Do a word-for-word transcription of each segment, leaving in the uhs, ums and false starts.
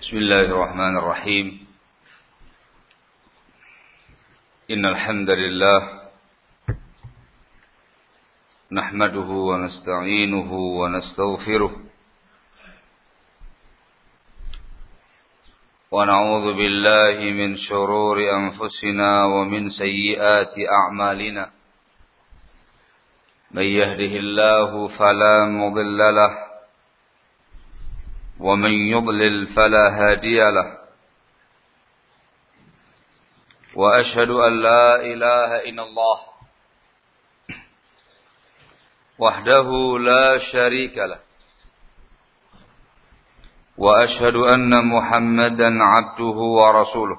بسم الله الرحمن الرحيم إن الحمد لله نحمده ونستعينه ونستغفره ونعوذ بالله من شرور أنفسنا ومن سيئات أعمالنا من يهده الله فلا مضل له ومن يضلل فلا هادي له وأشهد أن لا إله إلا الله وحده لا شريك له وأشهد أن محمدا عبده ورسوله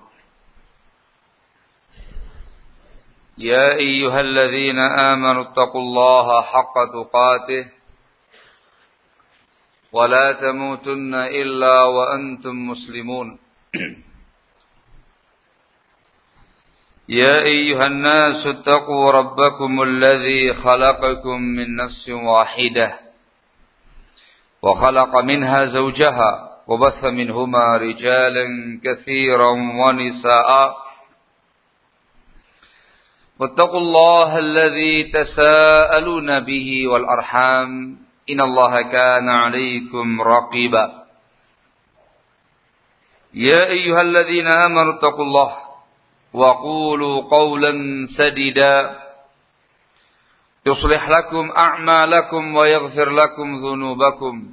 يا أيها الذين آمنوا اتقوا الله حق تقاته ولا تموتن إلا وأنتم مسلمون يا أيها الناس اتقوا ربكم الذي خلقكم من نفس واحدة وخلق منها زوجها وبث منهما رجالا كثيرا ونساء واتقوا الله الذي تساءلون به والأرحام إن الله كان عليكم رقيبا يا أيها الذين آمنوا اتقوا الله وقولوا قولا سديدا يصلح لكم أعمالكم ويغفر لكم ذنوبكم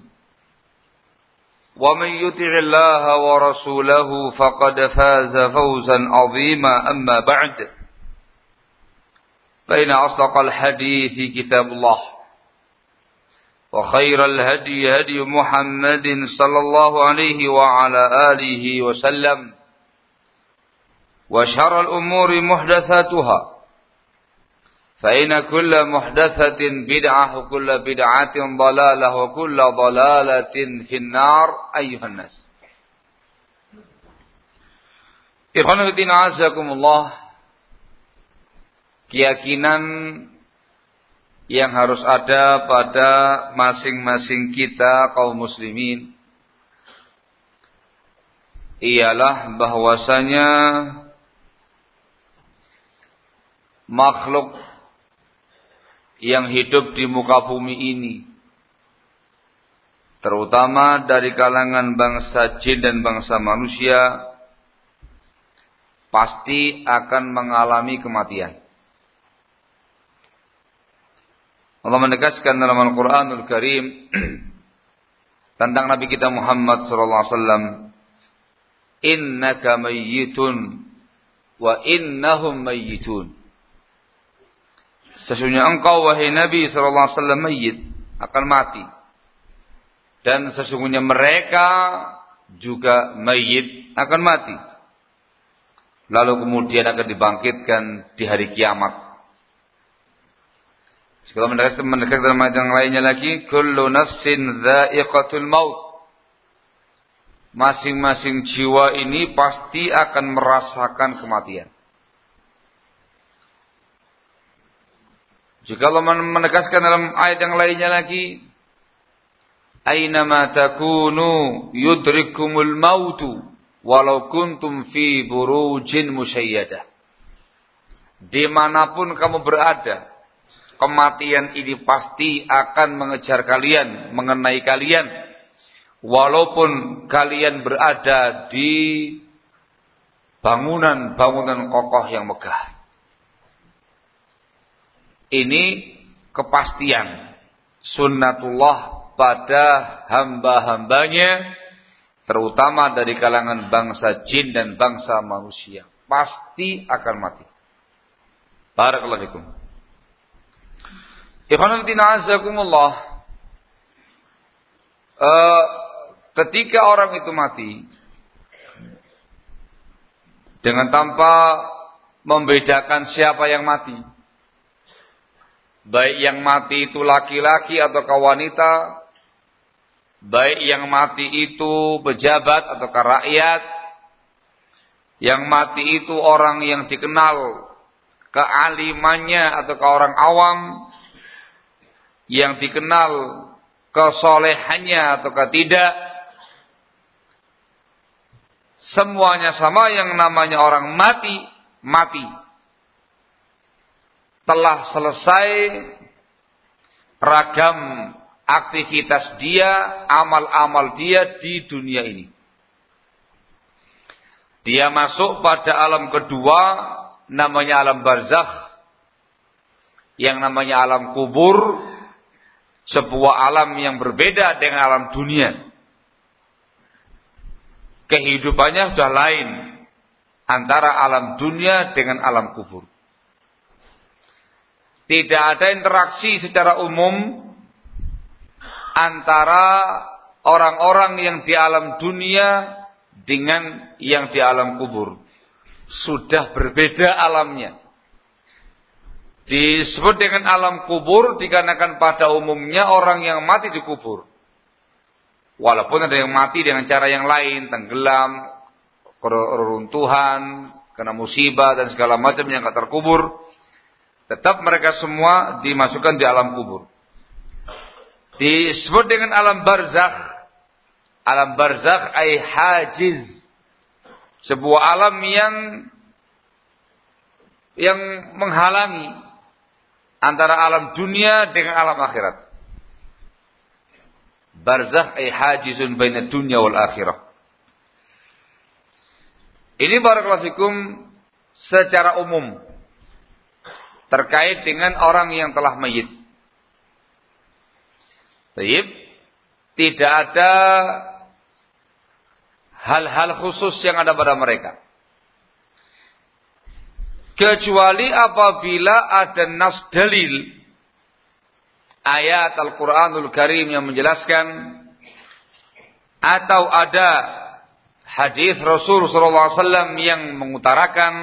ومن يطع الله ورسوله فقد فاز فوزا عظيما أما بعد فإن أصدق الحديث كتاب الله وخير الهدي هدي محمد صلى الله عليه وعلى آله وسلم وشر الأمور محدثاتها فإن كل محدثة بدعة وكل بدعة ضلالة وكل ضلالة في النار أيها الناس. Ikhwan fillah azakumullah, keyakinan yang harus ada pada masing-masing kita kaum muslimin ialah bahwasanya makhluk yang hidup di muka bumi ini, terutama dari kalangan bangsa jin dan bangsa manusia, pasti akan mengalami kematian. Allah menegaskan dalam Al-Quranul Karim tentang Nabi kita Muhammad sallallahu alaihi wasallam, innaka mayyitun wa innahum mayyitun. Sesungguhnya engkau wahai Nabi sallallahu alaihi wasallam mayyit, akan mati, dan sesungguhnya mereka juga mayyit, akan mati, lalu kemudian akan dibangkitkan di hari kiamat. Kalau menegaskan menegaskan dalam ayat yang lainnya lagi, kullu nafsin dha'iqatul maut. Masing-masing jiwa ini pasti akan merasakan kematian. Jika Allah menegaskan dalam ayat yang lainnya lagi, aynama takunu yudrikumul mautu walau kuntum fi burujin musyayyadah. Dimanapun kamu berada, kematian ini pasti akan mengejar kalian, mengenai kalian, walaupun kalian berada di bangunan-bangunan kokoh yang megah. Ini kepastian sunnatullah pada hamba-hambanya, terutama dari kalangan bangsa jin dan bangsa manusia. Pasti akan mati. Barakallahu fikum. Ikhwan fillah azakumullah, uh, ketika orang itu mati dengan tanpa membedakan siapa yang mati, baik yang mati itu laki-laki atau wanita, baik yang mati itu pejabat atau rakyat, yang mati itu orang yang dikenal kealimannya atau orang awam, yang dikenal kesolehannya ataukah tidak, semuanya sama, yang namanya orang mati, mati. Telah selesai ragam aktivitas dia, amal-amal dia di dunia ini. Dia masuk pada alam kedua, namanya alam barzakh, yang namanya alam kubur, sebuah alam yang berbeda dengan alam dunia. Kehidupannya sudah lain antara alam dunia dengan alam kubur. Tidak ada interaksi secara umum antara orang-orang yang di alam dunia dengan yang di alam kubur. Sudah berbeda alamnya. Disebut dengan alam kubur dikarenakan pada umumnya orang yang mati dikubur. Walaupun ada yang mati dengan cara yang lain, tenggelam, keruntuhan, kena musibah dan segala macam yang tak terkubur, tetap mereka semua dimasukkan di alam kubur. Disebut dengan alam barzakh. Alam barzakh ay hajiz. Sebuah alam yang yang menghalangi antara alam dunia dengan alam akhirat. Barzakh ay hajizun baina dunya wal akhirah. Ini barakallahu fikum secara umum terkait dengan orang yang telah mayit. Baik, tidak ada hal-hal khusus yang ada pada mereka. Kecuali apabila ada nas dalil, ayat Al-Quranul Karim yang menjelaskan, atau ada hadis Rasul sallallahu alaihi wasallam yang mengutarakan,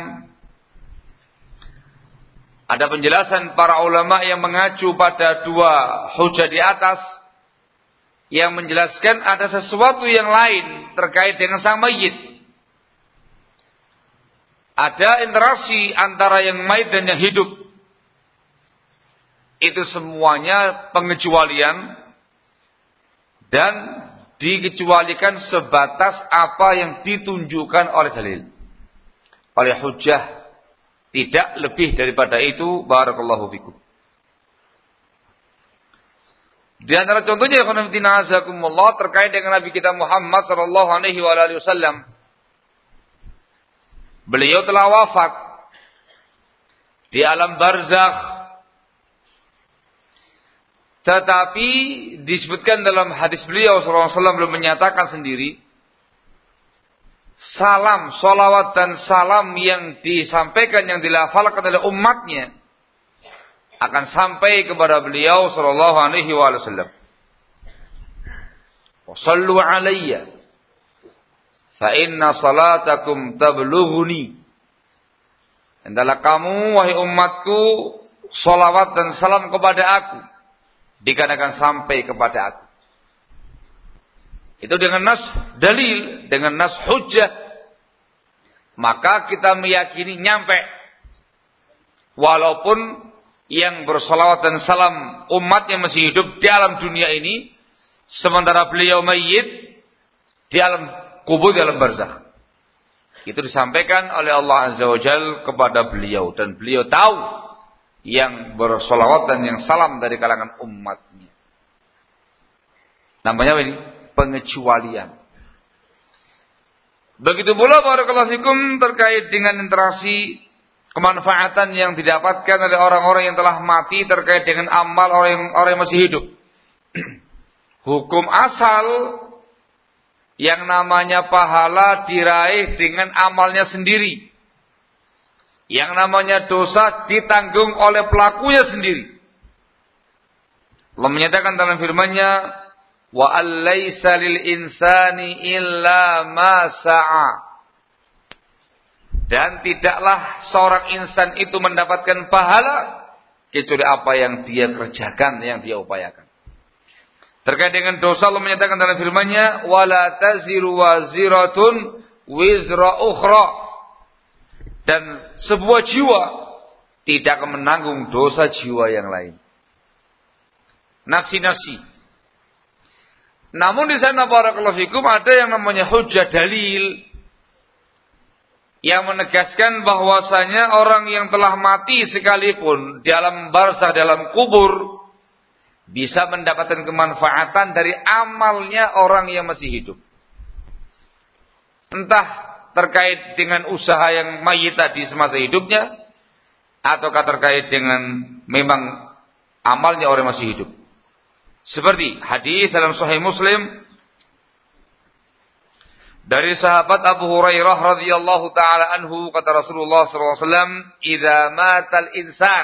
ada penjelasan para ulama yang mengacu pada dua hujah di atas, yang menjelaskan ada sesuatu yang lain terkait dengan sang mayit. Ada interaksi antara yang mayit dan yang hidup. Itu semuanya pengecualian dan dikecualikan sebatas apa yang ditunjukkan oleh dalil, oleh hujah. Tidak lebih daripada itu. Barakallahu fikum. Di antara contohnya terkait dengan Nabi kita Muhammad sallallahu alaihi wasallam. Beliau telah wafat di alam barzakh. Tetapi disebutkan dalam hadis beliau sallallahu alaihi wasallam, belum menyatakan sendiri, salam, salawat dan salam yang disampaikan, yang dilafalkan oleh umatnya akan sampai kepada beliau sallallahu alaihi wasallam. Wa sallu alayya fa inna salatakum tablughuni. Hendaklah kamu wahai umatku salawat dan salam kepada aku, dikarenakan sampai kepada aku. Itu dengan nas dalil, dengan nas hujjah, maka kita meyakini nyampe. Walaupun yang bersalawat dan salam umatnya masih hidup di alam dunia ini, sementara beliau mayit di alam kubur, di alam barzakh. Itu disampaikan oleh Allah Azza wa Jalla kepada beliau, dan beliau tahu yang bersalawat dan yang salam dari kalangan umatnya. Namanya apa ini? Pengecualian. Begitu pula barakallahu fikum terkait dengan interaksi kemanfaatan yang didapatkan oleh orang-orang yang telah mati terkait dengan amal orang yang, orang yang masih hidup. Hukum asal yang namanya pahala diraih dengan amalnya sendiri. Yang namanya dosa ditanggung oleh pelakunya sendiri. Allah menyatakan dalam firman-Nya, wa allaysa lil insani illa ma sa'a. Dan tidaklah seorang insan itu mendapatkan pahala kecuali apa yang dia kerjakan, yang dia upayakan. Terkait dengan dosa, Allah menyatakan dalam firman-Nya, wala taziru waziratun wizra ukhra. Dan sebuah jiwa tidak akan menanggung dosa jiwa yang lain. Nafsi-nafsi. Namun di sana barakallahu fikum ada yang namanya hujjah dalil, yang menegaskan bahwasanya orang yang telah mati sekalipun dalam barzakh, dalam kubur, bisa mendapatkan kemanfaatan dari amalnya orang yang masih hidup. Entah terkait dengan usaha yang mayit tadi semasa hidupnya, ataukah terkait dengan memang amalnya orang masih hidup. Seperti hadis dalam Sahih Muslim dari sahabat Abu Hurairah radhiyallahu taala anhu, kata Rasulullah sallallahu alaihi wasallam, "Idza matal insan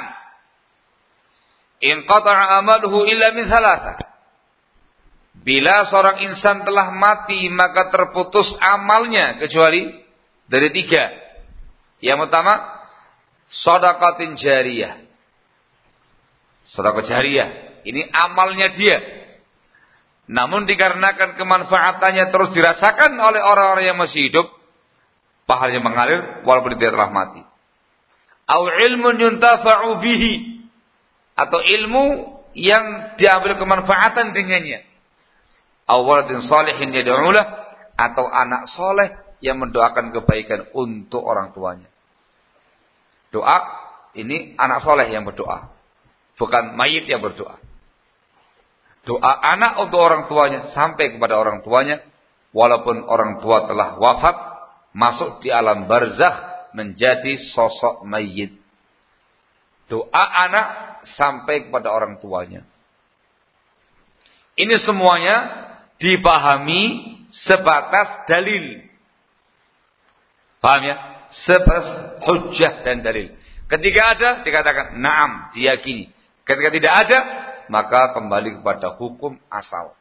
inqata'a amaluhu illa min thalathah." Bila seorang insan telah mati, maka terputus amalnya kecuali dari tiga. Yang pertama, shadaqatin jariyah. Sedekah jariyah, ini amalnya dia. Namun dikarenakan kemanfaatannya terus dirasakan oleh orang-orang yang masih hidup, pahalanya mengalir walaupun dia telah mati. Au ilmun yuntafa'u bihi, atau ilmu yang diambil kemanfaatan dengannya. Au waladin salihin yad'ulah, atau anak soleh yang mendoakan kebaikan untuk orang tuanya. Doa ini anak soleh yang berdoa, bukan mayit yang berdoa. Doa anak untuk orang tuanya sampai kepada orang tuanya, walaupun orang tua telah wafat, masuk di alam barzakh menjadi sosok mayit. Doa anak sampai kepada orang tuanya. Ini semuanya dipahami sebatas dalil. Paham ya? Sebatas hujjah dan dalil. Ketika ada, dikatakan na'am, diyakini. Ketika tidak ada, maka kembali kepada hukum asal.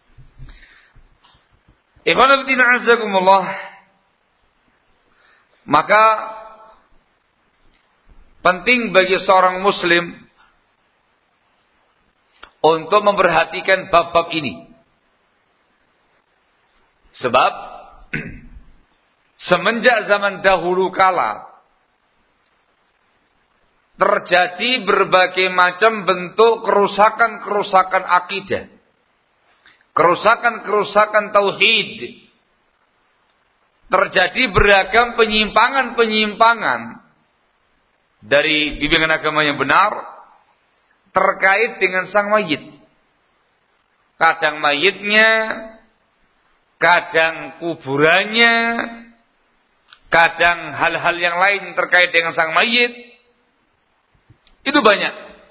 Ikhwan fillah azakumullah. Maka penting bagi seorang muslim untuk memperhatikan bab-bab ini. Sebab semenjak zaman dahulu kala terjadi berbagai macam bentuk kerusakan-kerusakan akidah, kerusakan-kerusakan tauhid. Terjadi beragam penyimpangan-penyimpangan dari bimbingan agama yang benar terkait dengan sang mayit. Kadang mayitnya, kadang kuburannya, kadang hal-hal yang lain terkait dengan sang mayit. Itu banyak.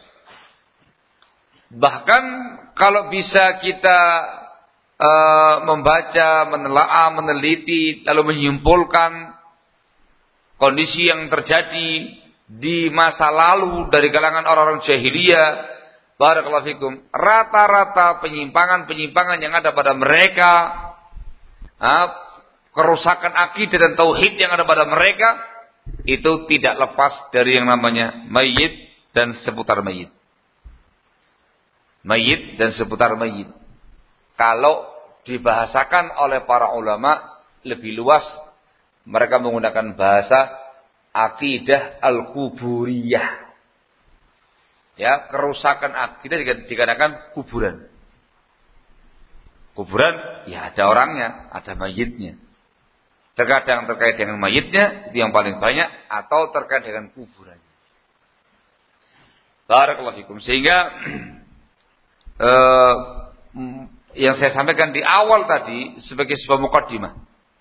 Bahkan kalau bisa kita uh, membaca, menelaah, meneliti, lalu menyimpulkan kondisi yang terjadi di masa lalu dari kalangan orang-orang jahiliyah, barakallahu fikum, rata-rata penyimpangan-penyimpangan yang ada pada mereka, uh, kerusakan akidah dan tauhid yang ada pada mereka, itu tidak lepas dari yang namanya mayit dan seputar mayit. Mayit dan seputar mayit. Kalau dibahasakan oleh para ulama lebih luas, mereka menggunakan bahasa akidah al-kuburiyah. Ya, kerusakan akidah dikatakan kuburan. Kuburan, ya ada orangnya, ada mayitnya. Terkadang terkait dengan mayitnya, itu yang paling banyak, atau terkait dengan kuburannya. Barakallahu fikum. Sehingga eh, yang saya sampaikan di awal tadi sebagai sebuah mukaddimah,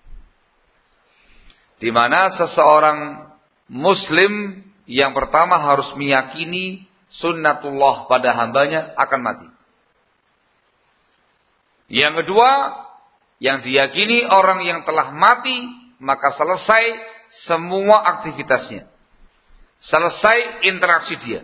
di mana seseorang muslim yang pertama harus meyakini sunnatullah pada hambanya akan mati. Yang kedua, yang diyakini orang yang telah mati maka selesai semua aktivitasnya, selesai interaksi dia.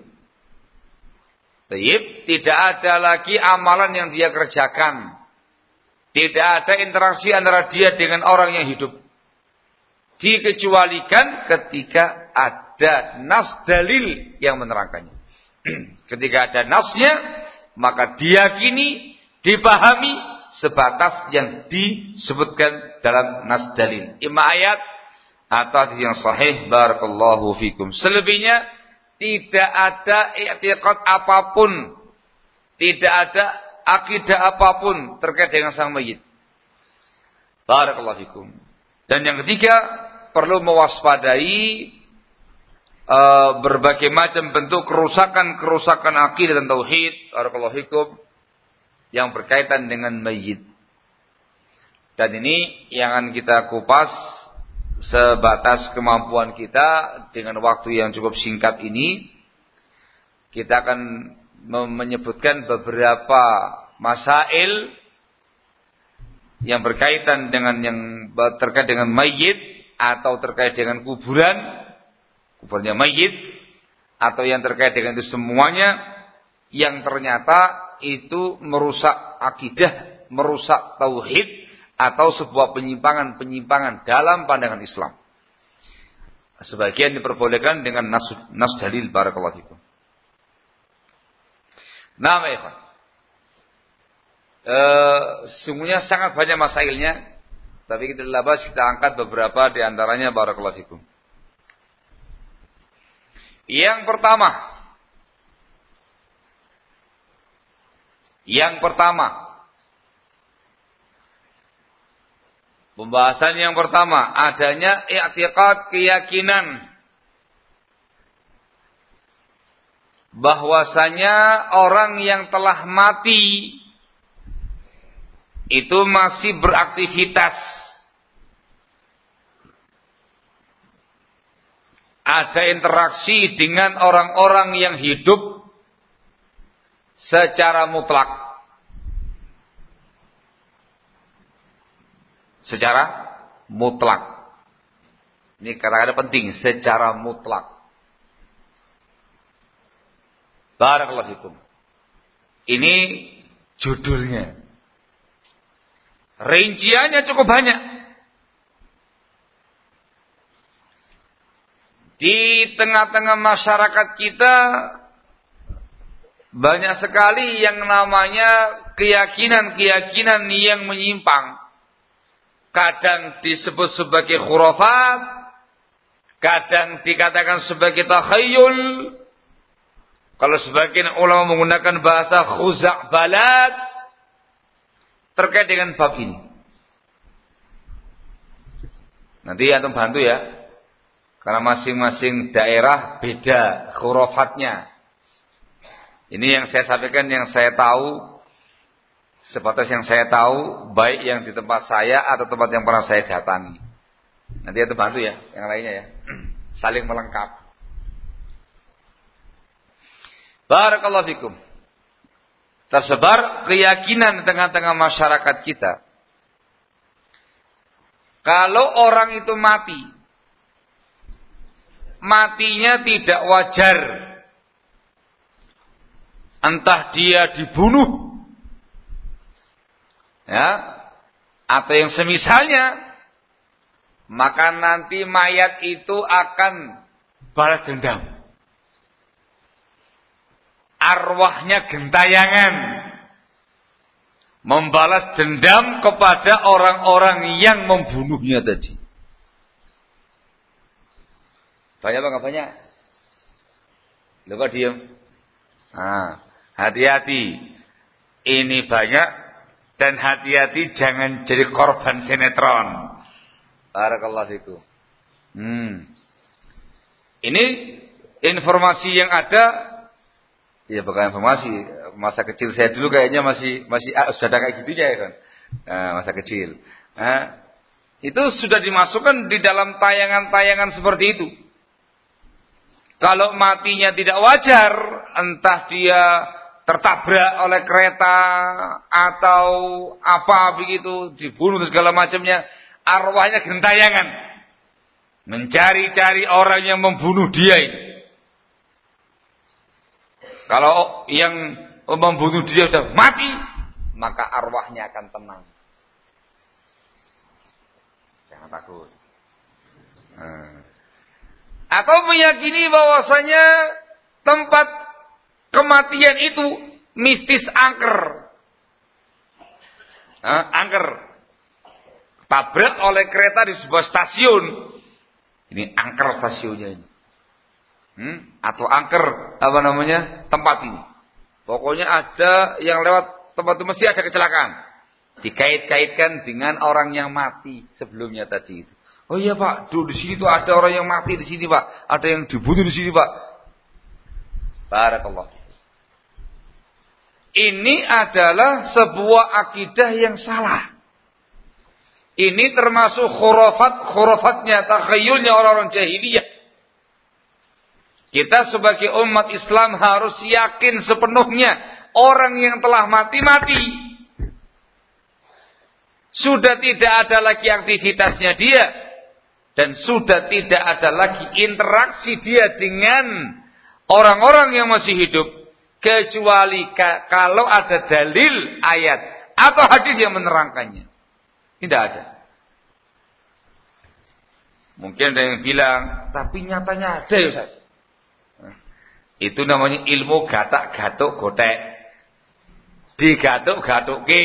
Taib, tidak ada lagi amalan yang dia kerjakan. Tidak ada interaksi antara dia dengan orang yang hidup. Dikecualikan ketika ada nas dalil yang menerangkannya. Ketika ada nasnya, maka diyakini, dipahami sebatas yang disebutkan dalam nas dalil. Ima ayat atau hadis yang sahih, barakallahu fikum. Selebihnya tidak ada i'tiqad apapun, tidak ada akidah apapun terkait dengan sang mayit. Barakallahu fikum. Dan yang ketiga, perlu mewaspadai uh, berbagai macam bentuk kerusakan-kerusakan akidah dan tauhid, barakallahu fikum, yang berkaitan dengan mayit. Dan ini yang akan kita kupas sebatas kemampuan kita dengan waktu yang cukup singkat ini. Kita akan menyebutkan beberapa masail yang berkaitan dengan yang terkait dengan mayit atau terkait dengan kuburan, kuburnya mayit, atau yang terkait dengan itu semuanya yang ternyata itu merusak akidah, merusak tauhid, atau sebuah penyimpangan-penyimpangan dalam pandangan Islam. Sebagian diperbolehkan dengan nas, nas dalil, barakallahu fikum. Nah, ikhwan, e, sungguhnya sangat banyak masailnya, tapi kita labas kita angkat beberapa di antaranya, barakallahu fikum. Yang pertama, yang pertama, pembahasan yang pertama adanya i'tiqad, keyakinan bahwasanya orang yang telah mati itu masih beraktivitas, ada interaksi dengan orang-orang yang hidup secara mutlak, secara mutlak. Ini kata-kata penting, secara mutlak. Barakallahu fikum. Ini judulnya. Rinciannya cukup banyak. Di tengah-tengah masyarakat kita banyak sekali yang namanya keyakinan-keyakinan yang menyimpang. Kadang disebut sebagai khurafat, kadang dikatakan sebagai takhayyul. Kalau sebagian ulama menggunakan bahasa khuza'balat terkait dengan bab ini. Nanti antum bantu ya. Karena masing-masing daerah beda khurafatnya. Ini yang saya sampaikan, yang saya tahu, sebatas yang saya tahu, baik yang di tempat saya atau tempat yang pernah saya datangi. Nanti antum bantu ya, yang lainnya ya. Saling melengkapi. Barakallahu fikum. Tersebar keyakinan di tengah-tengah masyarakat kita. Kalau orang itu mati, matinya tidak wajar. Entah dia dibunuh, ya, atau yang semisalnya, maka nanti mayat itu akan balas dendam. Arwahnya gentayangan membalas dendam kepada orang-orang yang membunuhnya tadi. Banyak apa nggak banyak? Lu kok diem? Nah, hati-hati. Ini banyak dan hati-hati jangan jadi korban sinetron. Barakallahu fikum. Hmm. Ini informasi yang ada. Ya bukan informasi, masa kecil saya dulu kayaknya masih masih ah, sudah ada kayak gitu ya kan, nah, masa kecil. Nah, itu sudah dimasukkan di dalam tayangan-tayangan seperti itu. Kalau matinya tidak wajar, entah dia tertabrak oleh kereta atau apa begitu, dibunuh dan segala macamnya, arwahnya gentayangan mencari-cari orang yang membunuh dia ini. Kalau yang membunuh dia sudah mati, maka arwahnya akan tenang. Jangan takut. Hmm. Atau meyakini bahwasanya tempat kematian itu mistis angker. Nah, angker. Tabrak oleh kereta di sebuah stasiun. Ini angker stasiunnya ini. Hmm? Atau angker apa namanya tempat ini. Pokoknya ada yang lewat tempat itu mesti ada kecelakaan. Dikait-kaitkan dengan orang yang mati sebelumnya tadi itu. Oh iya Pak, di sini tuh ada orang yang mati di sini Pak, ada yang dibunuh di sini Pak. Barakallah. Ini adalah sebuah akidah yang salah. Ini termasuk khurafat-khurafatnya, takhayulnya orang-orang jahiliyah. Kita sebagai umat Islam harus yakin sepenuhnya orang yang telah mati-mati. Sudah tidak ada lagi aktivitasnya dia. Dan sudah tidak ada lagi interaksi dia dengan orang-orang yang masih hidup. Kecuali ka- kalau ada dalil ayat atau hadis yang menerangkannya. Tidak ada. Mungkin ada yang bilang, tapi nyatanya ada ya Ustaz. Itu namanya ilmu gatak-gatuk gotek. Digatuk-gatuke.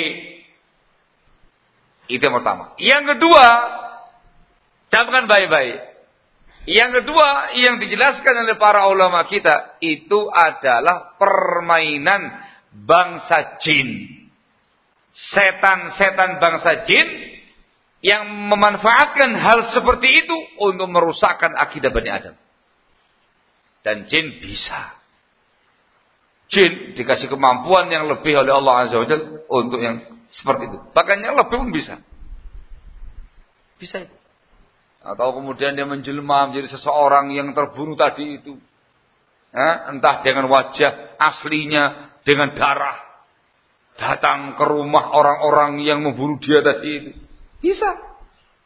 Itu yang pertama. Yang kedua, camkan baik-baik. Yang kedua yang dijelaskan oleh para ulama kita itu adalah permainan bangsa jin. Setan-setan bangsa jin yang memanfaatkan hal seperti itu untuk merusakkan akidah Bani Adam. Dan jin bisa. Jin dikasih kemampuan yang lebih oleh Allah Azza wa Jalla untuk yang seperti itu. Bahkan yang lebih pun bisa. Bisa itu. Atau kemudian dia menjelma menjadi seseorang yang terbunuh tadi itu. Ya, entah dengan wajah aslinya, dengan darah. Datang ke rumah orang-orang yang membunuh dia tadi itu. Bisa.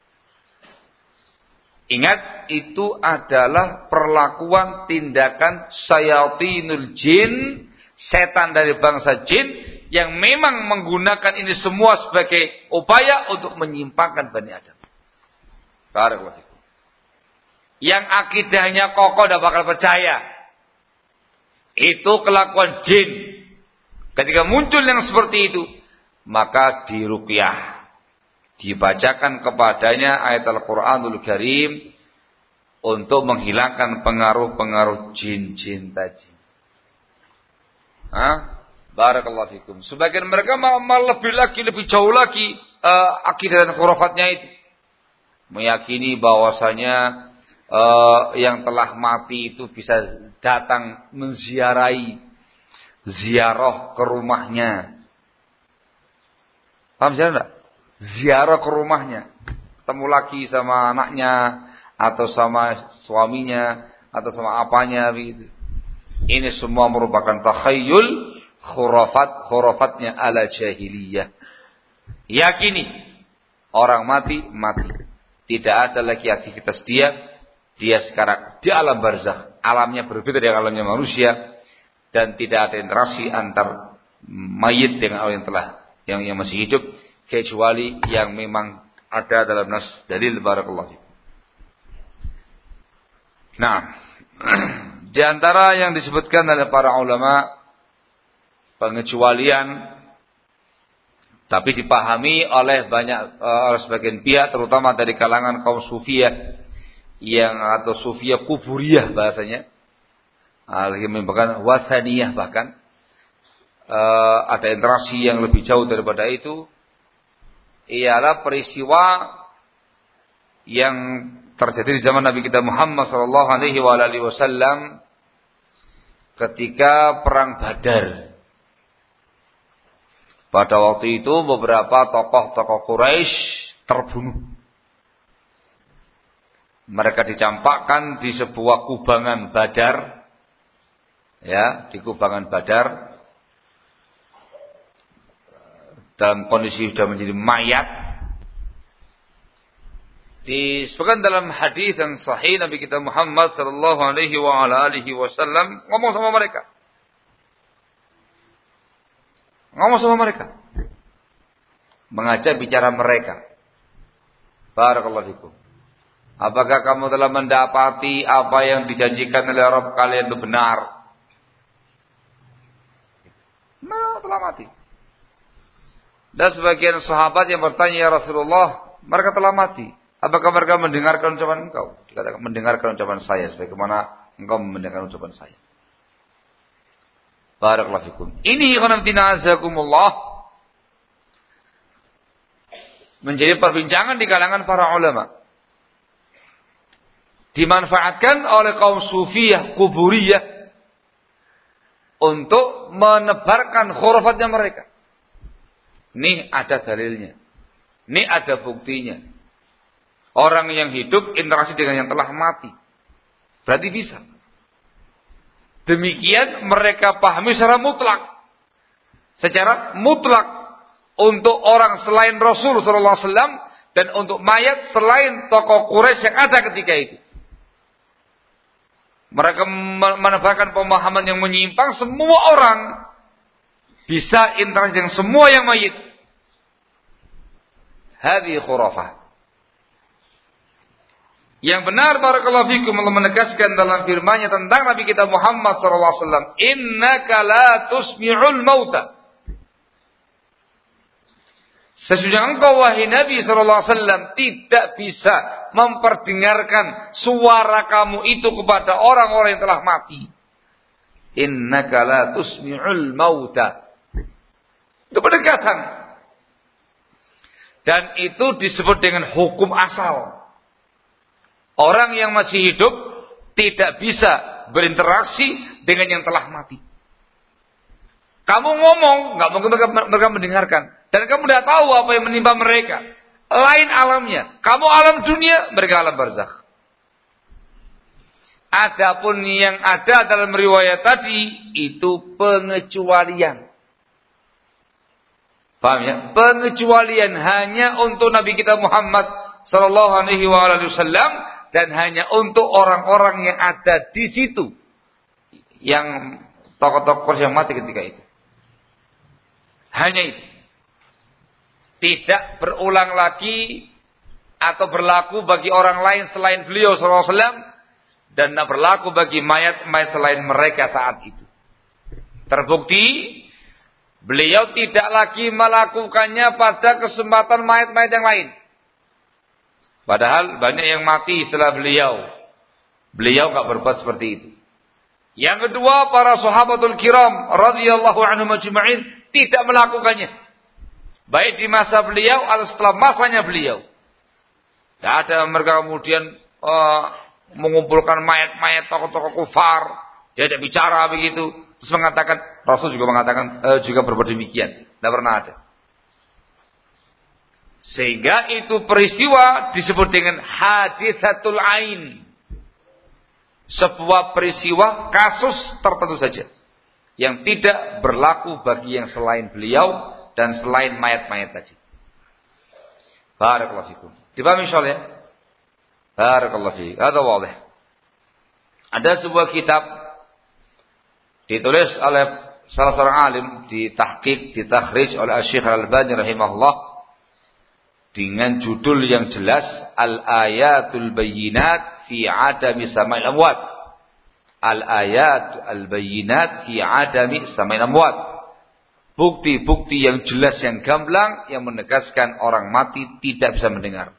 Ingat, itu adalah perlakuan tindakan syayatinul jin, setan dari bangsa jin, yang memang menggunakan ini semua sebagai upaya untuk menyimpangkan Bani Adam. Barakallahu. Yang akidahnya kokoh tidak bakal percaya. Itu kelakuan jin. Ketika muncul yang seperti itu, maka diruqyah. Dibacakan kepadanya ayat Al-Quranul Karim untuk menghilangkan pengaruh-pengaruh jin-jin tadi. Hah? Barakallahu fikum. Sebagian mereka malah lebih lagi, lebih jauh lagi uh, akidah dan khurafatnya itu. Meyakini bahwasanya uh, yang telah mati itu bisa datang menziarahi, ziarah ke rumahnya. Paham ziarah enggak? Ziarah ke rumahnya, ketemu lagi sama anaknya atau sama suaminya atau sama apanya begitu. Ini semua merupakan takhayyul, khurafat, khurafatnya ala jahiliyah. Yakini orang mati mati. Tidak ada lagi aktivitas dia. Dia sekarang di alam barzakh. Alamnya berbeda dengan alamnya manusia. Dan tidak ada interaksi antar mayit dengan orang yang telah yang, yang masih hidup. Kecuali yang memang ada dalam nas dalil barakallahu. Nah, di antara yang disebutkan oleh para ulama pengecualian, tapi dipahami oleh banyak uh, oleh sebagian pihak, terutama dari kalangan kaum sufiyah yang atau sufiyah kuburiyah bahasanya, uh, bahkan wathaniyah bahkan uh, ada interaksi yang lebih jauh daripada itu, ialah peristiwa yang terjadi di zaman Nabi kita Muhammad Sallallahu Alaihi Wasallam ketika perang Badar. Pada waktu itu beberapa tokoh-tokoh Quraisy terbunuh. Mereka dicampakkan di sebuah kubangan Badar. Ya, di kubangan Badar. Dalam kondisi sudah menjadi mayat. Disebutkan dalam hadis yang sahih Nabi kita Muhammad sallallahu alaihi wa ala alihi wasallam ngomong sama mereka. Ngomong sama mereka. Mengajak bicara mereka. Barakallahu fikum. Apakah kamu telah mendapati apa yang dijanjikan oleh Rabb kalian itu benar? Nah, telah mati. Dan sebagian sahabat yang bertanya, ya Rasulullah, mereka telah mati. Apakah mereka mendengarkan ucapan engkau? Dikatakan mendengarkan ucapan saya, sebagaimana engkau mendengarkan ucapan saya. Barakallahu fikum. Ini khonaftina azakumullah menjadi perbincangan di kalangan para ulama. dimanfaatkan oleh kaum sufiyah kuburiyah untuk menebarkan khurafatnya mereka. Ini ada dalilnya. Ini ada buktinya. Orang yang hidup interaksi dengan yang telah mati. Berarti bisa. Demikian mereka pahami secara mutlak. Secara mutlak. Untuk orang selain Rasul sallallahu alaihi wasallam. Dan untuk mayat selain tokoh Quraisy yang ada ketika itu. Mereka menebarkan pemahaman yang menyimpang. Semua orang bisa interaksi dengan semua yang mayit. Hadhi khurafah. Yang benar barakallahu fikum Allah menegaskan dalam firman-Nya tentang Nabi kita Muhammad sallallahu alaihi wasallam, "Innaka la tusmi'ul mauta." Sesungguhnya engkau wahai Nabi sallallahu alaihi wasallam tidak bisa memperdengarkan suara kamu itu kepada orang-orang yang telah mati. Innaka la tusmi'ul mauta. Itu penegasan. Dan itu disebut dengan hukum asal. Orang yang masih hidup tidak bisa berinteraksi dengan yang telah mati. Kamu ngomong, nggak mungkin mereka, mereka mendengarkan. Dan kamu tidak tahu apa yang menimpa mereka. Lain alamnya. Kamu alam dunia, mereka alam barzakh. Adapun yang ada dalam riwayat tadi, itu pengecualian. Paham ya? Pengecualian hanya untuk Nabi kita Muhammad sallallahu alaihi wasallam. Dan hanya untuk orang-orang yang ada di situ. Yang tokoh-tokoh yang mati ketika itu. Hanya itu. Tidak berulang lagi. Atau berlaku bagi orang lain selain beliau sallallahu alaihi wasallam. Dan tidak berlaku bagi mayat-mayat selain mereka saat itu. Terbukti. Beliau tidak lagi melakukannya pada kesempatan mayat-mayat yang lain. Padahal banyak yang mati setelah beliau. Beliau enggak berbuat seperti itu. Yang kedua, para sahabatul kiram radhiyallahu anhum ajma'in tidak melakukannya. Baik di masa beliau atau setelah masanya beliau. Tidak ada mereka kemudian uh, mengumpulkan mayat-mayat tokoh-tokoh kufar, diajak bicara begitu, terus mengatakan, Rasul juga mengatakan uh, juga berbuat demikian. Tidak pernah ada. Sehingga itu peristiwa disebut dengan haditsatul ain. Sebuah peristiwa kasus tertentu saja yang tidak berlaku bagi yang selain beliau dan selain mayat-mayat tadi. Barakallahu fikum. Dipahami insyaallah? Barakallahu fiik. Ada wadah. Ada sebuah kitab ditulis oleh salah seorang alim, ditahqiq, ditakhrij oleh Syekh Al-Albani rahimahullah. Dengan judul yang jelas Al-Ayatul Bayyinat fi Adami Sama'il Amwat. Al-Ayat Al-Bayyinat fi Adami Sama'il Amwat. Bukti-bukti yang jelas yang gamblang yang menegaskan orang mati tidak bisa mendengar.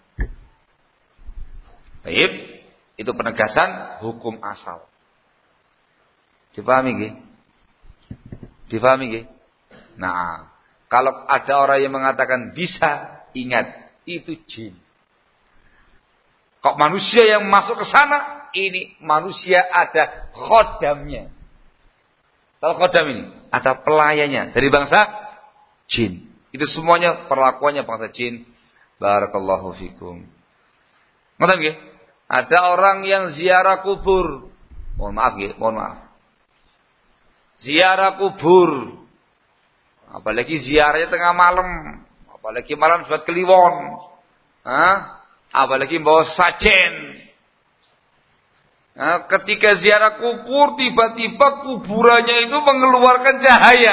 Baik, itu penegasan hukum asal. Dipahami nggih? Dipahami nggih? Nah, kalau ada orang yang mengatakan bisa, ingat, itu jin. Kok manusia yang masuk ke sana? Ini manusia ada khodamnya. Kalau khodam ini, ada pelayannya dari bangsa jin. Itu semuanya perlakuannya bangsa jin. Barakallahu fikum. Ngoten nggih? Ada orang yang ziarah kubur. Mohon maaf nggih, mohon maaf. Ziarah kubur. Apalagi ziarahnya tengah malam. Apalagi malam Jumat Kliwon. Hah? Apalagi bawa sajen. Nah, ketika ziarah kubur, tiba-tiba kuburannya itu mengeluarkan cahaya.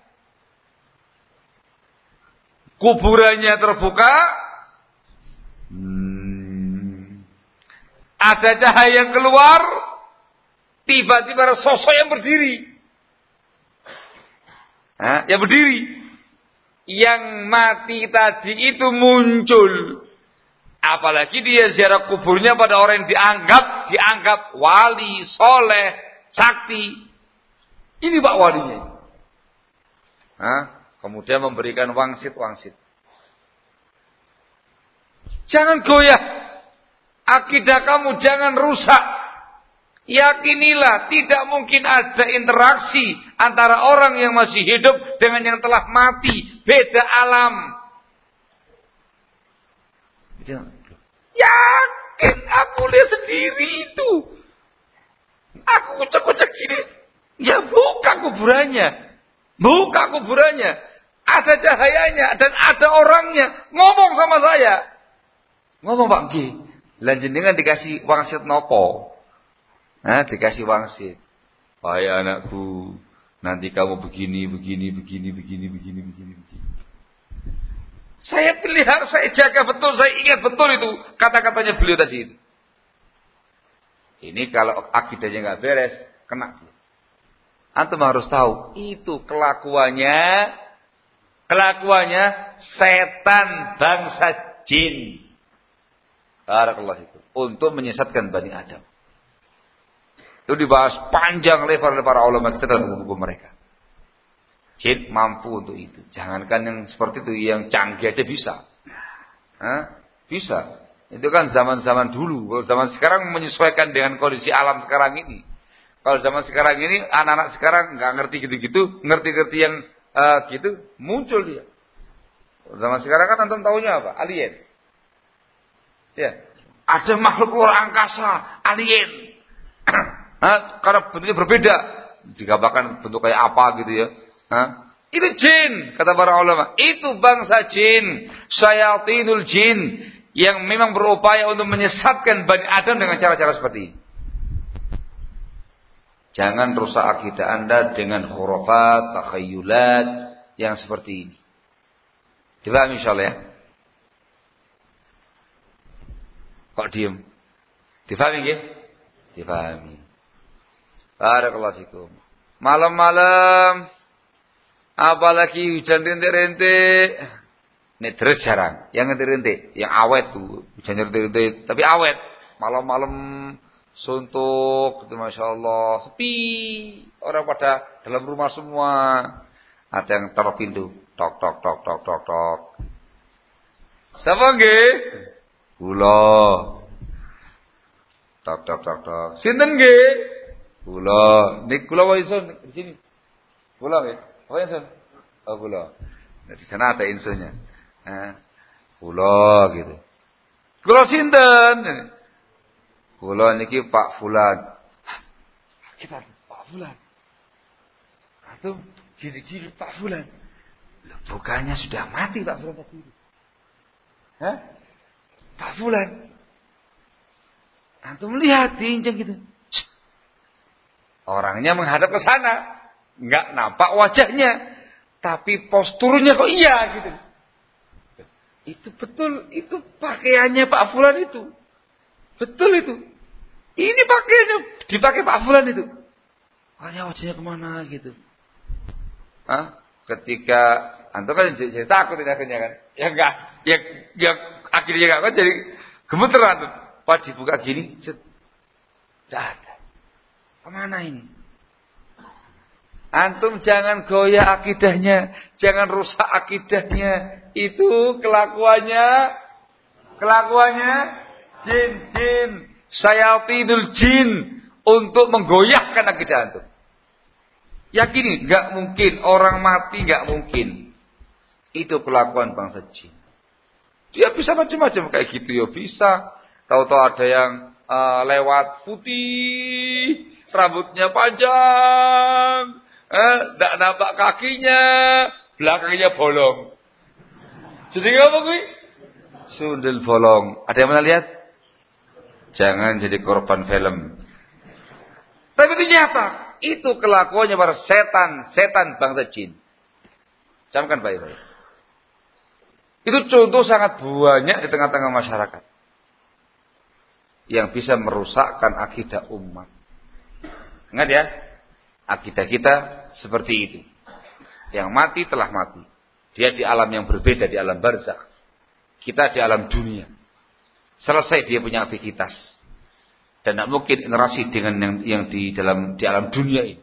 Kuburannya terbuka. Hmm. Ada cahaya yang keluar. Tiba-tiba ada sosok yang berdiri. Nah, yang berdiri. Yang mati tadi itu muncul. Apalagi dia ziarah kuburnya pada orang yang dianggap dianggap wali, soleh, sakti. Ini pak walinya. Hah? Kemudian memberikan wangsit-wangsit. Jangan goyah. Akidah kamu jangan rusak. Yakinilah tidak mungkin ada interaksi antara orang yang masih hidup dengan yang telah mati. Beda alam. Yakin aku lihat sendiri itu. Aku kucek-kucek gini. Ya buka kuburannya. Buka kuburannya. Ada cahayanya dan ada orangnya. Ngomong sama saya. Ngomong Pak G. Lanjenengan dikasih wangsit nopo. Nah, dikasih wangsit. Wahai anakku, nanti kamu begini, begini, begini, begini, begini, begini, begini. Saya pelihara, saya jaga betul, saya ingat betul itu kata-katanya beliau tadi itu. Ini kalau akidahnya nggak beres, kena. Antum harus tahu, itu kelakuannya, kelakuannya setan bangsa jin. Barakallahu fikum. Untuk menyesatkan Bani Adam. Itu dibahas panjang lebar oleh para ulama kita dalam buku-buku mereka. Jin mampu untuk itu. Jangankan yang seperti itu, yang canggih aja bisa. Hah? Bisa. Itu kan zaman-zaman dulu. Kalau zaman sekarang menyesuaikan dengan kondisi alam sekarang ini. Kalau zaman sekarang ini, anak-anak sekarang nggak ngerti gitu-gitu, ngerti-ngerti yang uh, gitu, muncul dia. Zaman sekarang kan antum tahunya apa? Alien. Ya, ada makhluk luar angkasa, alien. Nah, karena bentuknya berbeda, digambarkan bentuk kayak apa gitu ya. Nah, itu jin, kata para ulama. Itu bangsa jin, syayatinul jin, yang memang berupaya untuk menyesatkan Bani Adam dengan cara-cara seperti ini. Jangan rusak akidah Anda dengan khurafat, takhayulat yang seperti ini. Dipahami insyaallah ya. Kok diem? Difahami nggih? Difahami. Barakallahu fikum. Malam-malam apalagi hujan rintik-rintik. Nek terus jarang. Yang rintik-rintik, yang awet tuh, hujan rintik-rintik tapi awet. Malam-malam suntuk, gitu, Masya Allah, sepi. Orang pada dalam rumah semua. Ada yang taruh pintu. Tok, tok, tok, tok, tok, tok. Siapa nggih? Kula. Tok tok tok tok. Sinten nggih? Kula. Nik kula wae isun di sini. Kula nggih. Wae isun. Oh kula. Nah, di sana ada insunya. Nah, kula gitu. Kula sinten? Kula niki Pak Fulan. Kita Pak Fulan. Atau gini-gini Pak Fulan. Bukannya sudah mati Pak Fulan tadi. Hah? Pak Fulan. Antum lihat diinjak gitu. Shh. Orangnya menghadap ke sana. Enggak nampak wajahnya. Tapi posturnya kok iya gitu. Itu betul. Itu pakaiannya Pak Fulan itu. Betul itu. Ini pakaiannya. Dipakai Pak Fulan itu. Hanya wajahnya kemana gitu. Hah? Ketika antum kan jadi takut ini akhirnya kan. Ya enggak. Ya, ya akhirnya enggak kan jadi gemeter antum. Pas dibuka gini, set. Tidak ada. Kemana ini? Antum jangan goyah akidahnya. Jangan rusak akidahnya. Itu kelakuannya. Kelakuannya. Jin-jin. Syayatinul jin. Untuk menggoyahkan akidah antum. Yakini, gak mungkin. Orang mati gak mungkin. Itu kelakuan bangsa jin. Dia bisa macam-macam kayak gitu ya. Bisa. Tahu-tahu ada yang uh, lewat putih, rambutnya panjang, tidak eh, nampak kakinya, belakangnya bolong. Jadi apa gue? Sundel bolong. Ada yang pernah lihat? Jangan jadi korban film. Tapi itu nyata. Itu kelakuannya para setan, setan bangsa jin. Camkan baik-baik. Itu contoh sangat banyak di tengah-tengah masyarakat. Yang bisa merusakkan akidah umat. Ingat ya, akidah kita seperti itu. Yang mati telah mati. Dia di alam yang berbeda, di alam barzakh. Kita di alam dunia. Selesai dia punya aktivitas. Dan tidak mungkin interaksi dengan yang, yang di dalam di alam dunia ini.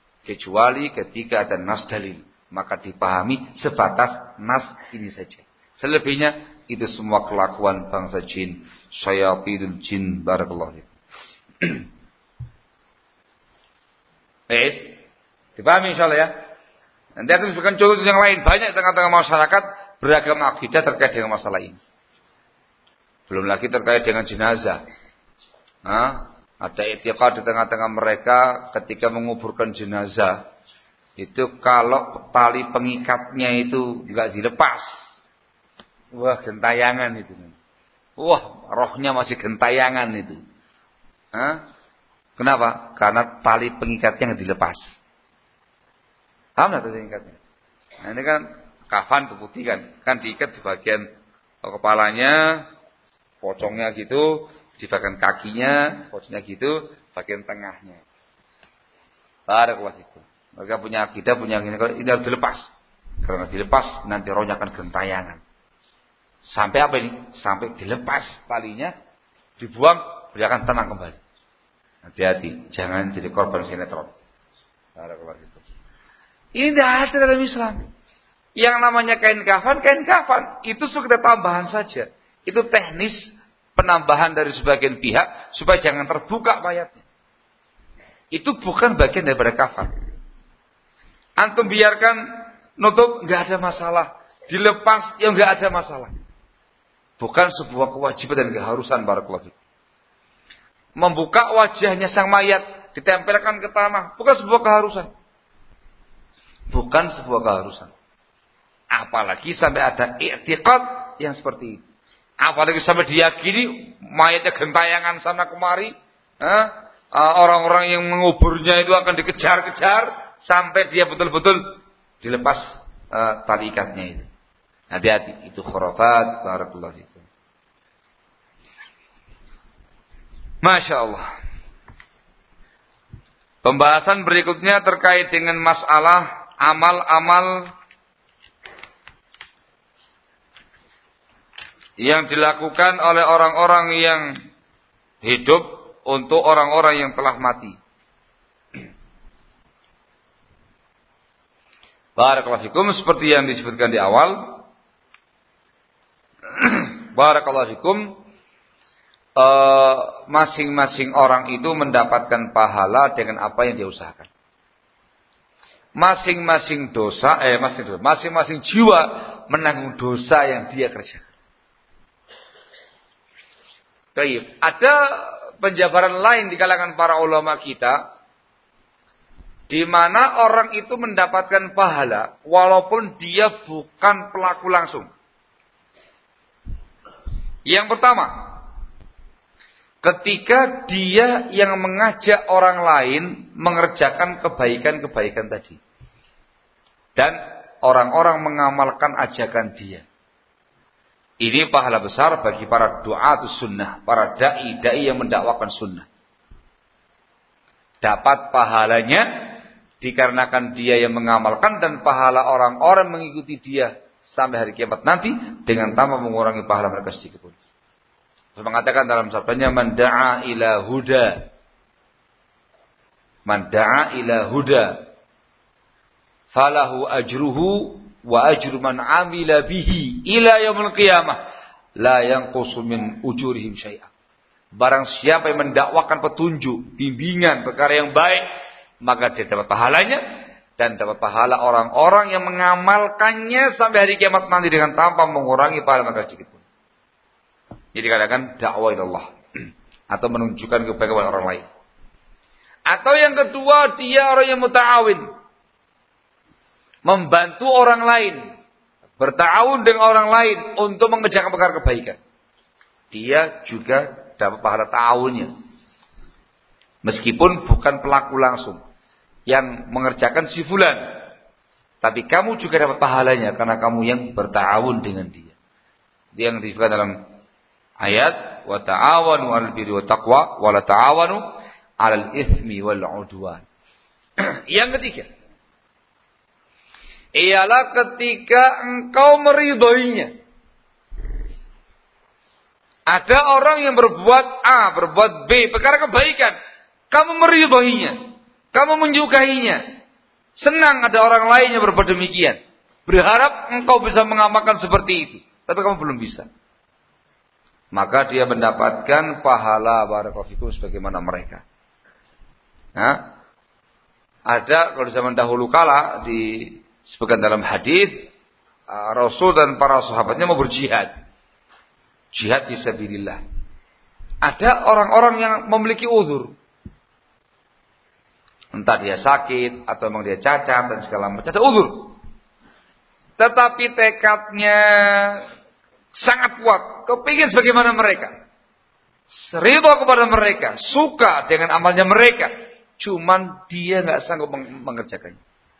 Kecuali ketika ada nas dalil. Maka dipahami sebatas nas ini saja. Selebihnya itu semua kelakuan bangsa jin, syayatinul jin. Barakallahu fiik. Wes, dipahami insyaallah ya. Nanti akan berikan contoh yang lain banyak tengah-tengah masyarakat beragam akidah terkait dengan masalah ini. Belum lagi terkait dengan jenazah. Nah, ada i'tiqad di tengah-tengah mereka ketika menguburkan jenazah. Itu kalau tali pengikatnya itu enggak dilepas. Wah, gentayangan itu. Wah, rohnya masih gentayangan itu. Hah? Kenapa? Karena tali pengikatnya enggak dilepas. Paham enggak tali pengikatnya? Nah, ini kan kafan putih kan, kan diikat di bagian kepalanya, pocongnya gitu, di bagian kakinya, pocongnya gitu, bagian tengahnya. Barakallahu fikum. Mereka punya akidah, punya ini, ini harus dilepas. Karena dilepas nanti rohnya akan gentayangan. Sampai apa ini? Sampai dilepas talinya, dibuang, dia akan tenang kembali. Hati-hati, jangan jadi korban sinetron. Barakallahu fikum. Ini tidak ada dalam Islam. Yang namanya kain kafan, kain kafan itu sekedar tambahan saja. Itu teknis penambahan dari sebagian pihak supaya jangan terbuka mayatnya. Itu bukan bagian daripada kafan. Antum biarkan nutup, nggak ada masalah. Dilepas, ya nggak ada masalah. Bukan sebuah kewajiban dan keharusan. Barakallahu fiik. Membuka wajahnya sang mayat, ditempelkan ke tanah, bukan sebuah keharusan. Bukan sebuah keharusan. Apalagi sampai ada i'tiqad yang seperti itu. Apalagi sampai diyakini mayatnya gentayangan sana kemari. Eh? Orang-orang yang menguburnya itu akan dikejar-kejar sampai dia betul-betul dilepas uh, tali ikatnya itu. Hati-hati, itu khurafat. Barakallahu fikum. Masya Allah. Pembahasan berikutnya terkait dengan masalah amal-amal yang dilakukan oleh orang-orang yang hidup untuk orang-orang yang telah mati. Barakallahu fikum, seperti yang disebutkan di awal. Barakallahu fikum, uh, masing-masing orang itu mendapatkan pahala dengan apa yang dia usahakan. Masing-masing dosa, eh masing-masing masing-masing jiwa menanggung dosa yang dia kerjakan. Baik, ada penjabaran lain di kalangan para ulama kita, di mana orang itu mendapatkan pahala walaupun dia bukan pelaku langsung. Yang pertama, ketika dia yang mengajak orang lain mengerjakan kebaikan-kebaikan tadi, dan orang-orang mengamalkan ajakan dia. Ini pahala besar bagi para du'atus sunnah, para da'i-da'i yang mendakwakan sunnah. Dapat pahalanya dikarenakan dia yang mengamalkan, dan pahala orang-orang mengikuti dia sampai hari kiamat nanti dengan tanpa mengurangi pahala mereka sedikit pun. Saya mengatakan dalam sabdanya, man da'a ila huda, man da'a ila huda falahu ajruhu wa ajru man amila bihi ila yaumil qiyamah la yanqusu min ujurihim syai'a. Barang siapa yang mendakwakan petunjuk, bimbingan, perkara yang baik, maka dia dapat pahalanya dan dapat pahala orang-orang yang mengamalkannya sampai hari kiamat nanti dengan tanpa mengurangi pahala mereka sedikit pun. Jadi dikatakan dakwah ilallah atau menunjukkan kebaikan kepada orang lain. Atau yang kedua, dia orang yang muta'awin, membantu orang lain, berta'awun dengan orang lain untuk mengerjakan perkara kebaikan. Dia juga dapat pahala ta'awunnya. Meskipun bukan pelaku langsung yang mengerjakan si fulan, tapi kamu juga dapat pahalanya karena kamu yang berta'awun dengan dia. Dia yang disebutkan dalam ayat, wa ta'awanu 'alal birri wat taqwa wa la ta'awanu 'alal itsmi wal 'udwan. Yang ketiga, ialah ketika engkau meridhoinya. Ada orang yang berbuat A, berbuat B, perkara kebaikan, kamu meridhoinya, kamu menyukainya. Senang ada orang lain yang berbuat demikian. Berharap engkau bisa mengamalkan seperti itu. tapi kamu belum bisa. Maka dia mendapatkan pahala barakallahu fikum sebagaimana mereka. Nah, ada kalau di zaman dahulu kala disebutkan dalam hadis Rasul dan para sahabatnya mau berjihad. Jihad fisabilillah. Ada orang-orang yang memiliki uzur. Entah dia sakit atau memang dia cacat dan segala macam. Ada uzur. Tetapi tekadnya sangat kuat, kepingin sebagaimana mereka, ridha kepada mereka, suka dengan amalnya mereka, cuman dia nggak sanggup mengerjakannya.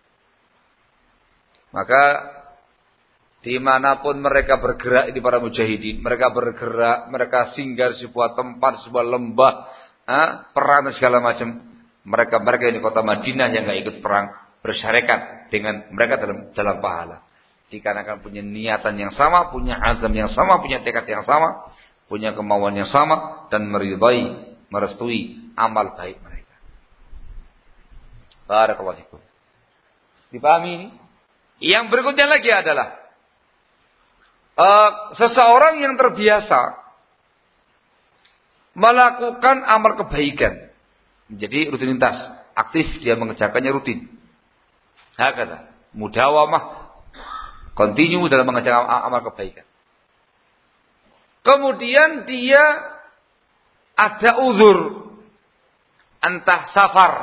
Maka dimanapun mereka bergerak, ini para mujahidin, mereka bergerak, mereka singgah di sebuah tempat, sebuah lembah, ha, perang dan segala macam, mereka mereka di kota Madinah yang nggak ikut perang bersyarekat dengan mereka dalam dalam pahala. Dikarenakan punya niatan yang sama, punya azam yang sama, punya tekad yang sama, punya kemauan yang sama, dan meridai, merestui amal baik mereka. Barakallahu fikum. Dipahami ini? Yang berikutnya lagi adalah uh, seseorang yang terbiasa melakukan amal kebaikan, jadi rutinitas, aktif dia mengerjakannya rutin. Hakata, mudawamah, continue dalam mengerjakan amal kebaikan. Kemudian dia ada uzur, entah safar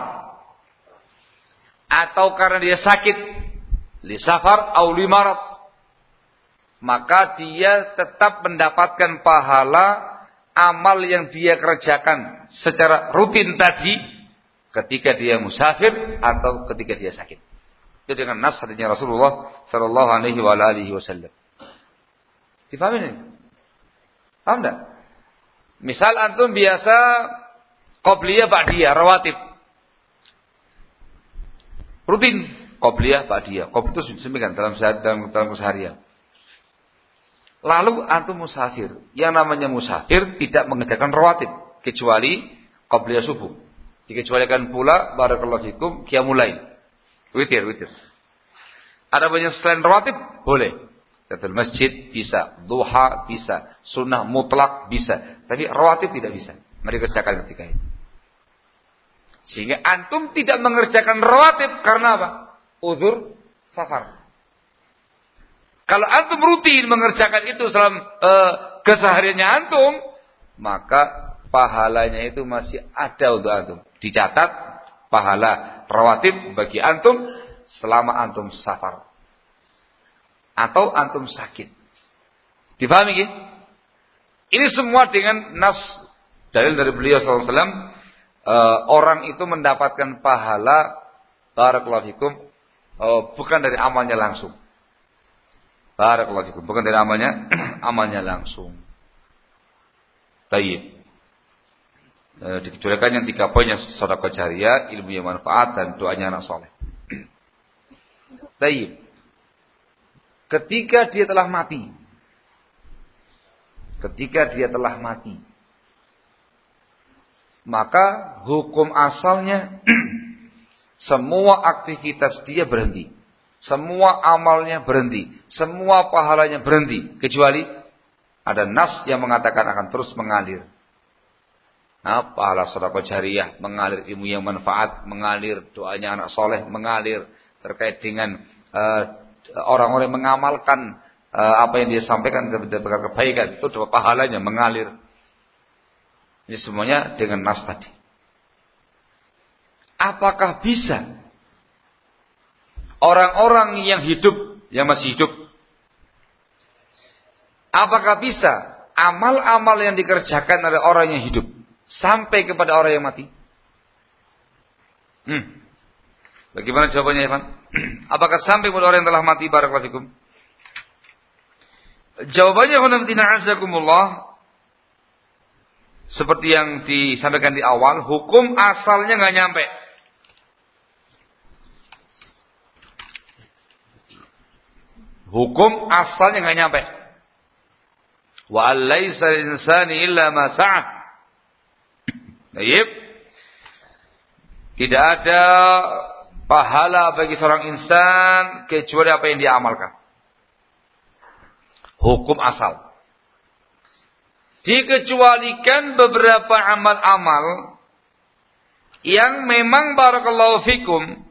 atau karena dia sakit, li safar atau li marad, maka dia tetap mendapatkan pahala amal yang dia kerjakan secara rutin tadi ketika dia musafir atau ketika dia sakit. Itu dengan nas hadisnya Rasulullah sallallahu alaihi wa alihi wasallam. Dipahami ini? Paham enggak? Misal antum biasa qabliyah ba'diyah rawatib. Rutin qabliyah ba'diyah. Qabliyah itu semikian dalam dalam dalam keseharian. Lalu antum musafir. Yang namanya musafir tidak mengerjakan rawatib kecuali qabliyah subuh. Dikecualikan pula barakallahu fikum qiyamul lail. Witir, witir. Ada banyak selain rawatib, boleh. Tahiyatul masjid bisa, duha bisa, sunnah mutlak bisa. Tapi rawatib tidak bisa. Mari kerjakan ketika itu. Sehingga antum tidak mengerjakan rawatib karena apa? Uzur safar. Kalau antum rutin mengerjakan itu dalam uh, kesehariannya antum, maka pahalanya itu masih ada untuk antum. Dicatat pahala rawatib bagi antum selama antum safar atau antum sakit. Dipahami ya? Ini semua dengan nas dalil dari beliau sallallahu alaihi wasallam, uh, orang itu mendapatkan pahala barakallahu fikum uh, bukan dari amalnya langsung. Barakallahu fikum, bukan dari amalnya amalnya langsung. Tayyib. E, dikecualikan yang tiga poin yang sedekah jariyah, ilmu yang manfaat, dan doanya anak soleh. Tayyib. Ketika dia telah mati, ketika dia telah mati, maka hukum asalnya semua aktivitas dia berhenti, semua amalnya berhenti, semua pahalanya berhenti, kecuali ada nas yang mengatakan akan terus mengalir. Nah, pahala sedekah jariyah mengalir, ilmu yang manfaat mengalir, doanya anak soleh mengalir, terkait dengan uh, orang-orang yang mengamalkan uh, apa yang dia sampaikan sebagai kebaikan, itu pahalanya mengalir. Ini semuanya dengan nas tadi. Apakah bisa orang-orang yang hidup, yang masih hidup, apakah bisa amal-amal yang dikerjakan oleh orang yang hidup sampai kepada orang yang mati? Hmm. Bagaimana jawabannya, Ivan? Apakah sampai kepada orang yang telah mati? Barakallahu fikum. Jawabannya, azakumullah, seperti yang disampaikan di awal, hukum asalnya nggak nyampe. Hukum asalnya nggak nyampe. Wa alaysa insani illa ma sa'a. Baik. Tidak ada pahala bagi seorang insan kecuali apa yang dia amalkan. Hukum asal. Dikecualikan beberapa amal-amal yang memang barakallahu fikum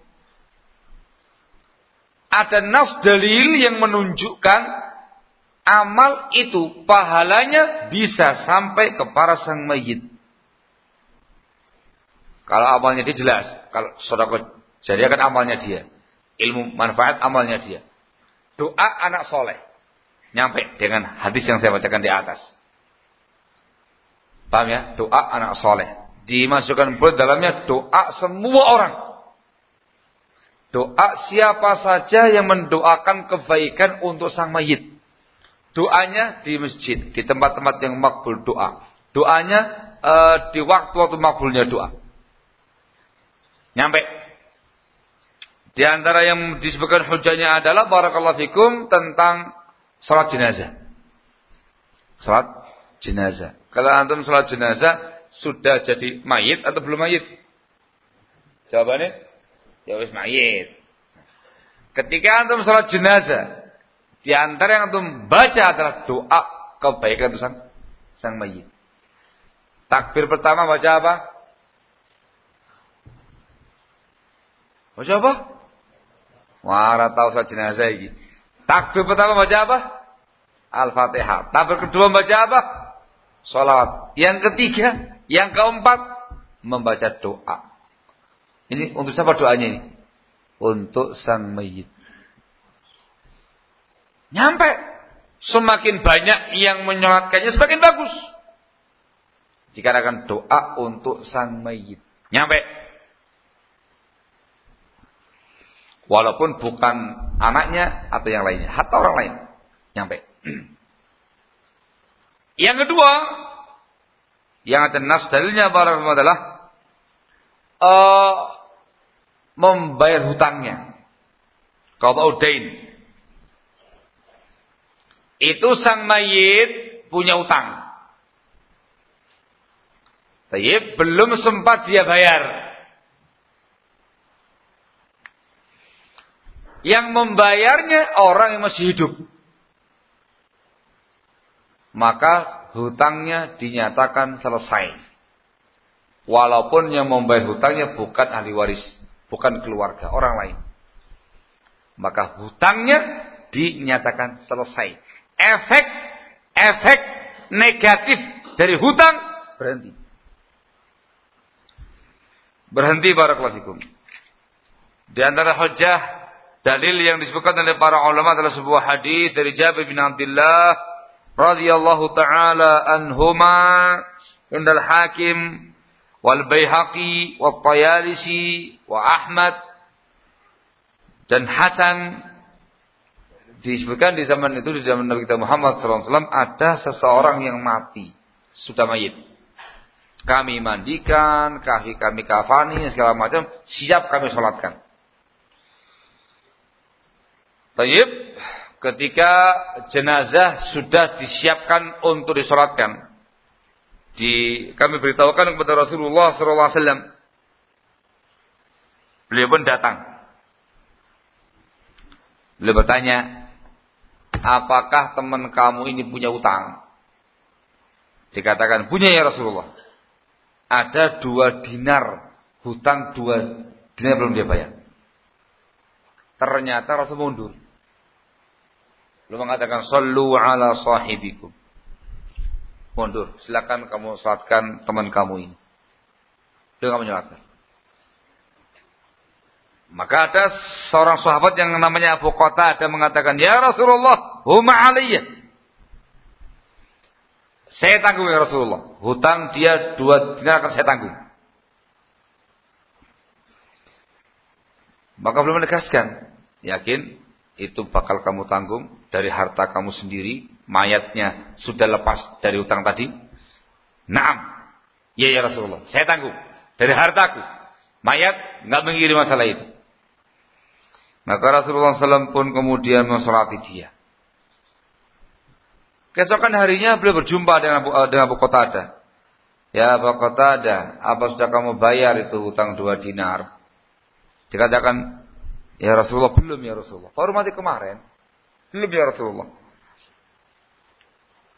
ada nas dalil yang menunjukkan amal itu pahalanya bisa sampai ke para sang mayit. Kalau amalnya dia jelas, kalau sedekah jariah kan amalnya dia, ilmu manfaat amalnya dia. Doa anak soleh nyampe dengan hadis yang saya bacakan di atas. Paham ya? Doa anak soleh dimasukkan pun dalamnya doa semua orang. Doa siapa saja yang mendoakan kebaikan untuk sang mayit. Doanya di masjid, di tempat-tempat yang makbul doa. Doanya uh, di waktu-waktu makbulnya doa. Nyampe. Di antara yang disebutkan hujahnya adalah barakallahu fikum tentang salat jenazah. Salat jenazah. Kalau antum salat jenazah sudah jadi mayit atau belum mayit? Jawabannya ya wis mayit. Ketika antum salat jenazah, di antara yang antum baca adalah doa kebaikan untuk sang, sang mayit. Takbir pertama baca apa? Baca apa? Wah, tahu salat jenazah ini. Takbir pertama baca apa? Al-Fatihah. Takbir kedua baca apa? Sholawat. Yang ketiga, yang keempat membaca doa. Ini untuk siapa doanya ini? Untuk sang mayit. Nyampe. Semakin banyak yang menyolatkannya semakin bagus. Dikarenakan doa untuk sang mayit. Nyampe. Walaupun bukan anaknya atau yang lainnya, hatta orang lain. Nyampe. Yang kedua, yang ada nas dalilnya adalah uh, membayar hutangnya. Qada'ud dain. Itu sang mayit punya utang. Tapi belum sempat dia bayar. Yang membayarnya orang yang masih hidup. Maka hutangnya dinyatakan selesai. Walaupun yang membayar hutangnya bukan ahli waris, bukan keluarga, orang lain. Maka hutangnya dinyatakan selesai. Efek efek negatif dari hutang berhenti. Berhenti barakallahu fikum. Di antara hujjah dalil yang disebutkan oleh para ulama adalah sebuah hadis dari Jabir bin Abdullah radhiyallahu taala anhuma indal Hakim wal Baihaqi wa Tayalisi wa Ahmad dan Hasan. Disebutkan di zaman itu, di zaman Nabi kita Muhammad sallallahu alaihi wasallam, ada seseorang yang mati, sudah mayit. Kami mandikan, kami kami kafani segala macam, siap kami sholatkan. Tayyib, ketika jenazah sudah disiapkan untuk disolatkan, di kami beritahukan kepada Rasulullah sallallahu alaihi wasallam. Beliau pun datang. Beliau bertanya, apakah teman kamu ini punya utang? Dikatakan, punya ya Rasulullah. Ada dua dinar, hutang dua dinar belum dia bayar. Ternyata Rasul mundur. Beliau mengatakan, sallu ala sahibikum. Mundur, silakan kamu salatkan teman kamu ini. Dia enggak menyolatkan. Maka ada seorang sahabat yang namanya Abu Qatadah mengatakan, ya Rasulullah, huma aliyya. Saya tanggung ya Rasulullah. Hutang dia dua dinar akan saya tanggung. Maka beliau menegaskan, yakin itu bakal kamu tanggung dari harta kamu sendiri, mayatnya sudah lepas dari hutang tadi? Naam. Ya ya Rasulullah, saya tanggung dari hartaku. Mayat enggak mengirim masalah itu. Maka Rasulullah sallallahu alaihi wasallam pun kemudian mensolati dia. Keesokan harinya beliau berjumpa dengan Abu, dengan Abu Qatadah. Ya Abu Qatadah, apa sudah kamu bayar itu hutang dua dinar? Dikatakan, ya Rasulullah, belum ya Rasulullah. Baru mati kemarin. Belum ya Rasulullah.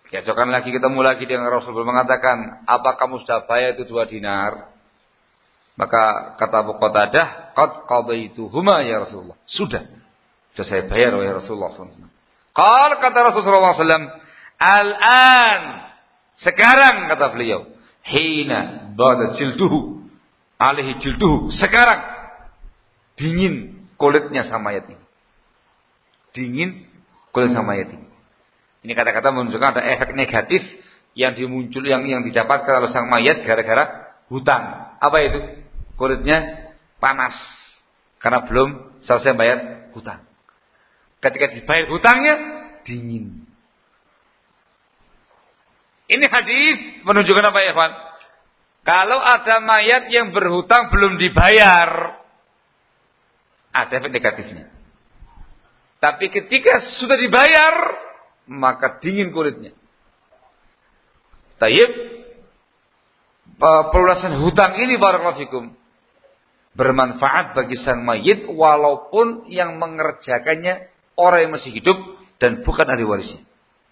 Keesokan lagi ketemu lagi dengan Rasulullah mengatakan, apa kamu sudah bayar itu dua dinar? Maka kata Abu Qatadah, qad qadaituhuma ya Rasulullah. Sudah. Sudah saya bayar wahai Rasulullah sallallahu alaihi wasallam. Qala kata Rasulullah sallallahu alaihi wasallam, al-an, sekarang kata beliau, hina ba'da jilduhu alaihi jilduhu, sekarang dingin kulitnya sama mayat ini. Dingin kulit sama mayat ini. Ini kata-kata menunjukkan ada efek negatif yang dimuncul yang yang didapatkan oleh sang mayat gara-gara hutang. Apa itu? Kulitnya panas karena belum selesai bayar hutang. Ketika dibayar hutangnya dingin. Ini hadis menunjukkan apa ya, Pak? Kalau ada mayat yang berhutang belum dibayar, ada efek negatifnya. Tapi ketika sudah dibayar, maka dingin kulitnya. Tayyib, pelunasan hutang ini barakallahu fikum bermanfaat bagi sang mayit walaupun yang mengerjakannya orang yang masih hidup dan bukan ahli warisnya.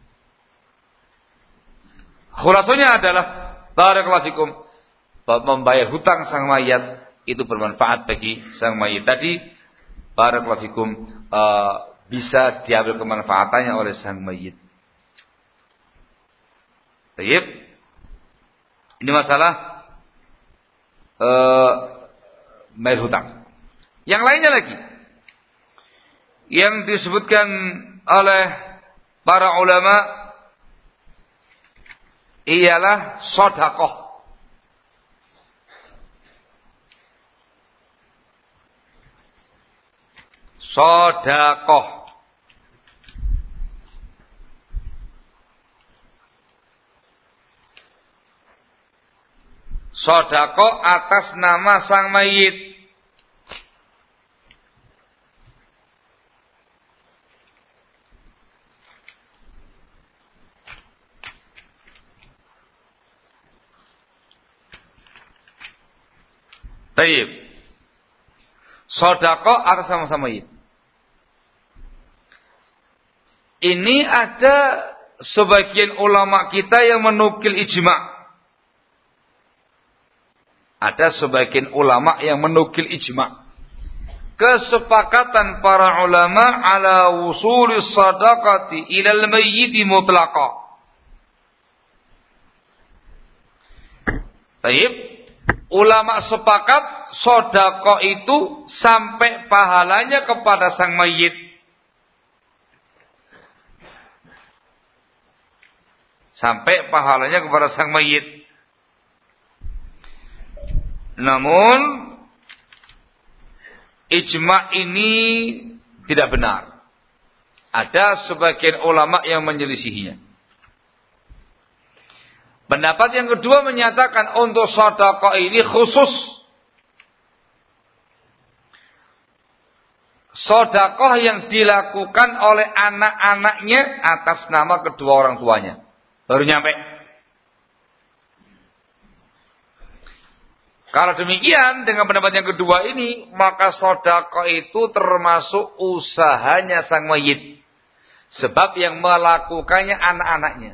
Khulasanya adalah barakallahu fikum membayar hutang sang mayat itu bermanfaat bagi sang mayit tadi. Barakallahu fikum uh, bisa diambil kemanfaatannya oleh sang mayit. Baik. Ini masalah uh, bayar hutang. Yang lainnya lagi yang disebutkan oleh para ulama ialah sedekah. Sedekah. Sedekah atas nama sang mayit. Baik. Sedekah atas nama sang mayit. Ini ada sebagian ulama kita yang menukil ijma'. Ada sebagian ulama yang menukil ijma'. Kesepakatan para ulama ala wusulis sadaqati ilal mayyiti mutlaqa. Baik, ulama sepakat sedekah itu sampai pahalanya kepada sang mayit. Sampai pahalanya kepada sang mayit. Namun ijma' ini tidak benar. Ada sebagian ulama yang menyelisihinya. Pendapat yang kedua menyatakan untuk sedekah ini khusus. Sedekah yang dilakukan oleh anak-anaknya atas nama kedua orang tuanya. Baru nyampe. Kalau demikian dengan pendapat yang kedua ini, maka sedekah itu termasuk usahanya sang mayit. Sebab yang melakukannya anak-anaknya.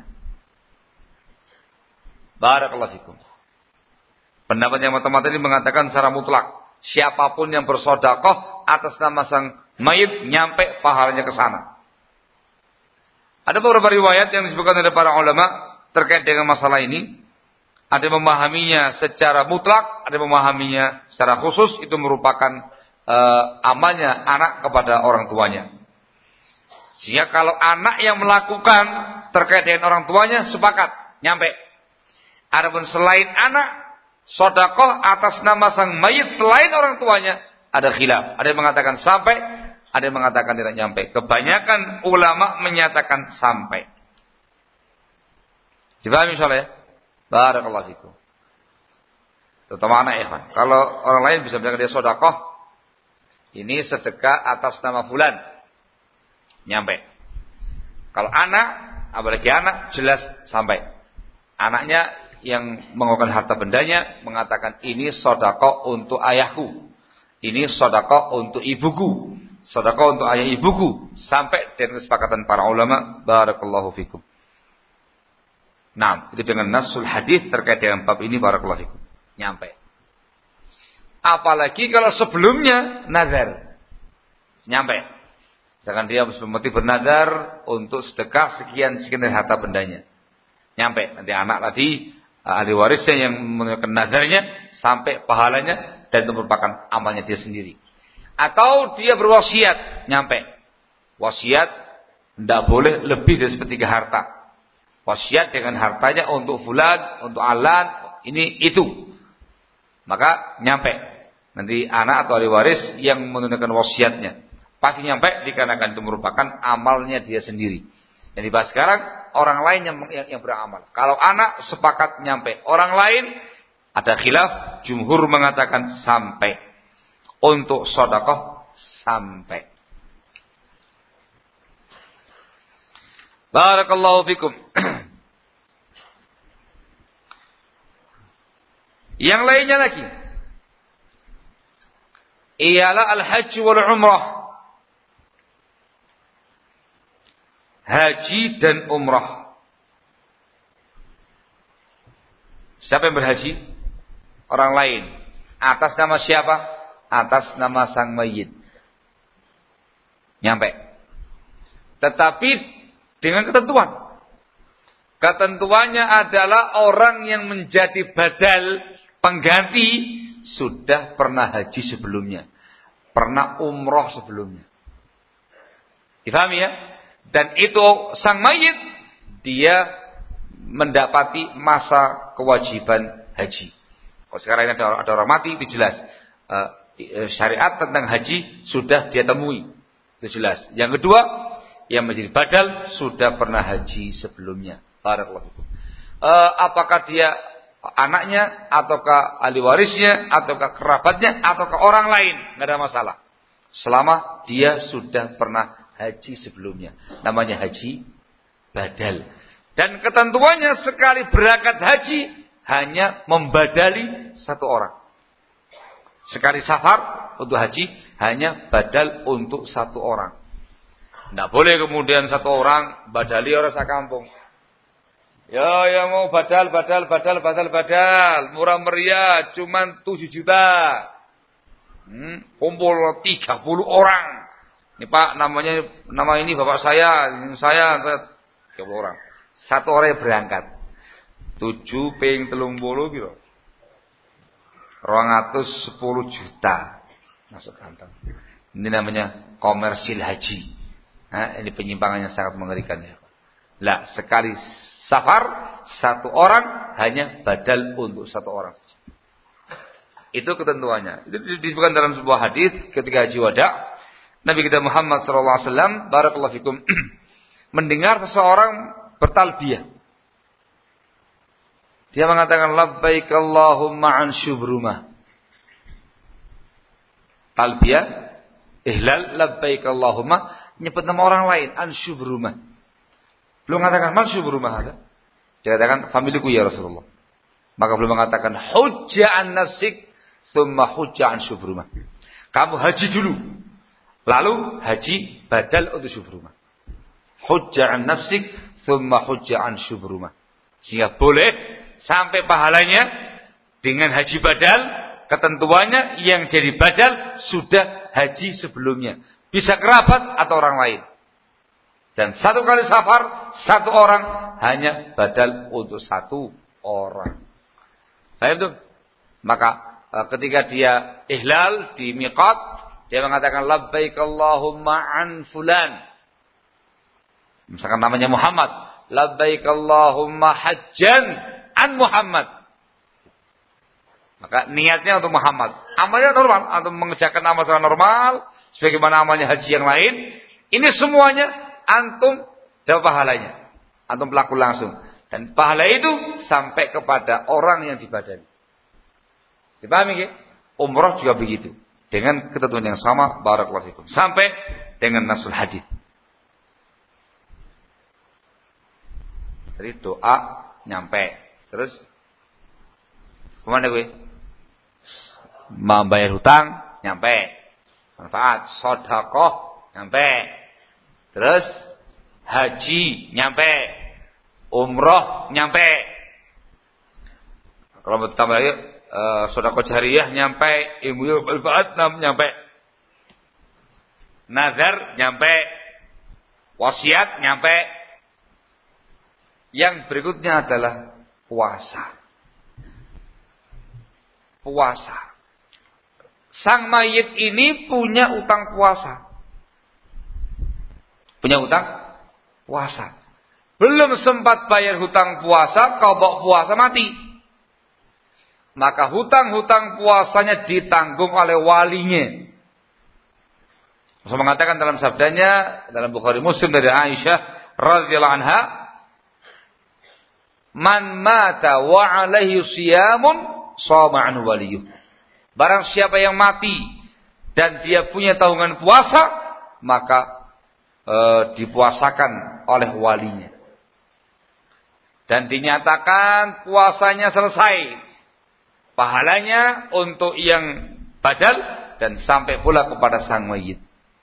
Barakallahu fikum. Pendapat yang pertama tadi mengatakan secara mutlak, siapapun yang bersedekah atas nama sang mayit nyampe pahalanya ke sana. Ada beberapa riwayat yang disebutkan oleh para ulama terkait dengan masalah ini. Ada yang memahaminya secara mutlak, ada yang memahaminya secara khusus, itu merupakan uh, amalnya anak kepada orang tuanya. Sehingga kalau anak yang melakukan terkait dengan orang tuanya, sepakat, nyampe. Adapun selain anak, sedekah atas nama sang mayit selain orang tuanya, ada khilaf. Ada yang mengatakan sampai, ada yang mengatakan tidak nyampe. Kebanyakan ulama menyatakan sampai. Dipahami insyaallah ya? Barakallahu fikum. Terutama anak ikhwan. Kalau orang lain bisa bilang dia sedekah, ini sedekah atas nama fulan. Nyampe. Kalau anak, apalagi anak, jelas sampai. Anaknya yang mengeluarkan harta bendanya mengatakan ini sedekah untuk ayahku. Ini sedekah untuk ibuku. Sedekah untuk ayah ibuku. Sampai dengan kesepakatan para ulama. Barakallahu fikum. Nah, itu dengan nasul hadis terkait dengan bab ini barakallahu fikum. Nyampe. Apalagi kalau sebelumnya nazar. Nyampe. Jangan dia mesti bernazar untuk sedekah sekian sekian dari harta bendanya. Nyampe. Nanti anak tadi ahli warisnya yang menunaikan nazarnya sampai pahalanya dan itu merupakan amalnya dia sendiri. Atau dia berwasiat, nyampe. Wasiat tidak boleh lebih dari sepertiga harta. Wasiat dengan hartanya untuk fulan, untuk alan, ini itu. Maka nyampe. Nanti anak atau ahli waris yang menunaikan wasiatnya. Pasti nyampe dikarenakan itu merupakan amalnya dia sendiri. Yang dibahas sekarang, orang lain yang, yang, yang beramal. Kalau anak sepakat nyampe. Orang lain ada khilaf, jumhur mengatakan sampai. Untuk sedekah sampai. Barakallahu fikum. Yang lainnya lagi ialah al-hajj wal umrah. Haji dan umrah. Siapa yang berhaji? Orang lain. Atas nama siapa? Atas nama sang mayit. Nyampe. Tetapi dengan ketentuan. Ketentuannya adalah orang yang menjadi badal pengganti sudah pernah haji sebelumnya. Pernah umroh sebelumnya. Difahami ya? Dan itu sang mayit, dia mendapati masa kewajiban haji. Kalau sekarang ini ada, ada orang mati, itu jelas. Uh, syariat tentang haji sudah dia temui. Itu jelas. Yang kedua, yang menjadi badal sudah pernah haji sebelumnya. Barakallahu fikum. Uh, apakah dia anaknya, ataukah ahli warisnya, ataukah kerabatnya, ataukah orang lain, nggak ada masalah. Selama dia sudah pernah haji sebelumnya, namanya haji badal. Dan ketentuannya sekali berangkat haji hanya membadali satu orang. Sekali safar untuk haji hanya badal untuk satu orang. Nggak boleh kemudian satu orang badali orang sekampung. Ya, yang mau badal, badal, badal, badal, badal. Murah meriah, cuman tujuh juta. Hmm, kumpul tiga puluh orang. Ini Pak, namanya, nama ini bapak saya, ini saya, saya, tiga puluh orang. Satu orang yang berangkat. tujuh ping telung puluh gitu. dua ratus sepuluh juta. Masuk kantong. Ini namanya komersil haji. Nah, ini penyimpangan yang sangat mengerikan ya. Lah, sekali safar, satu orang hanya badal untuk satu orang saja. Itu ketentuannya. Itu disebutkan dalam sebuah hadis ketika haji wada. Nabi kita Muhammad sallallahu alaihi wasallam, barakallahu fikum, mendengar seseorang bertalbiyah. Dia mengatakan labbaik Allahumma an syubrumah. Talbiyah, ihlal, labbaik Allahumma, nyebut nama orang lain, an syubrumah. Belum mengatakan man syubrumah ada. Dia katakan familiku ya Rasulullah. Maka belum mengatakan hujja an nafsik thumma hujja an syubrumah. Kamu haji dulu, lalu haji badal untuk syubrumah. Hujja an nafsik thumma hujja an syubrumah. Sehingga boleh sampai pahalanya dengan haji badal, ketentuannya yang jadi badal sudah haji sebelumnya. Bisa kerabat atau orang lain. Dan satu kali safar, satu orang hanya badal untuk satu orang. Baik itu. Maka ketika dia ihlal di miqat, dia mengatakan labbaik Allahumma an fulan. Misalkan namanya Muhammad, labbaik Allahumma hajjan an Muhammad. Maka niatnya untuk Muhammad. Amalnya normal, atau mengerjakan amal secara normal, sebagaimana amalnya haji yang lain. Ini semuanya antum dapat pahalanya. Antum pelaku langsung. Dan pahala itu sampai kepada orang yang dibadali. Dipahami ya? Umrah juga begitu. Dengan ketentuan yang sama, barakallahu fikum. Sampai dengan nasul hadis. Jadi doa nyampe. Terus kemana gue? Membayar hutang nyampe. Manfaat sedekah nyampe. Terus haji nyampe. umroh nyampe. Kalau bertambah lagi uh, sedekah jariyah nyampe, ilmu manfaat nyampe. Nazar nyampe, wasiat nyampe. Yang berikutnya adalah puasa. Puasa. Sang mayit ini punya utang puasa. Punya utang puasa. Belum sempat bayar hutang puasa, qadha puasa mati. Maka hutang-hutang puasanya ditanggung oleh walinya. Rasul mengatakan dalam sabdanya dalam Bukhari Muslim dari Aisyah radhiyallahu anha, "Man mata wa alaihi siyamun shama anhu waliyuh." Barang siapa yang mati dan dia punya tanggungan puasa, maka e, dipuasakan oleh walinya. Dan dinyatakan puasanya selesai. Pahalanya untuk yang badal dan sampai pula kepada sang mayit.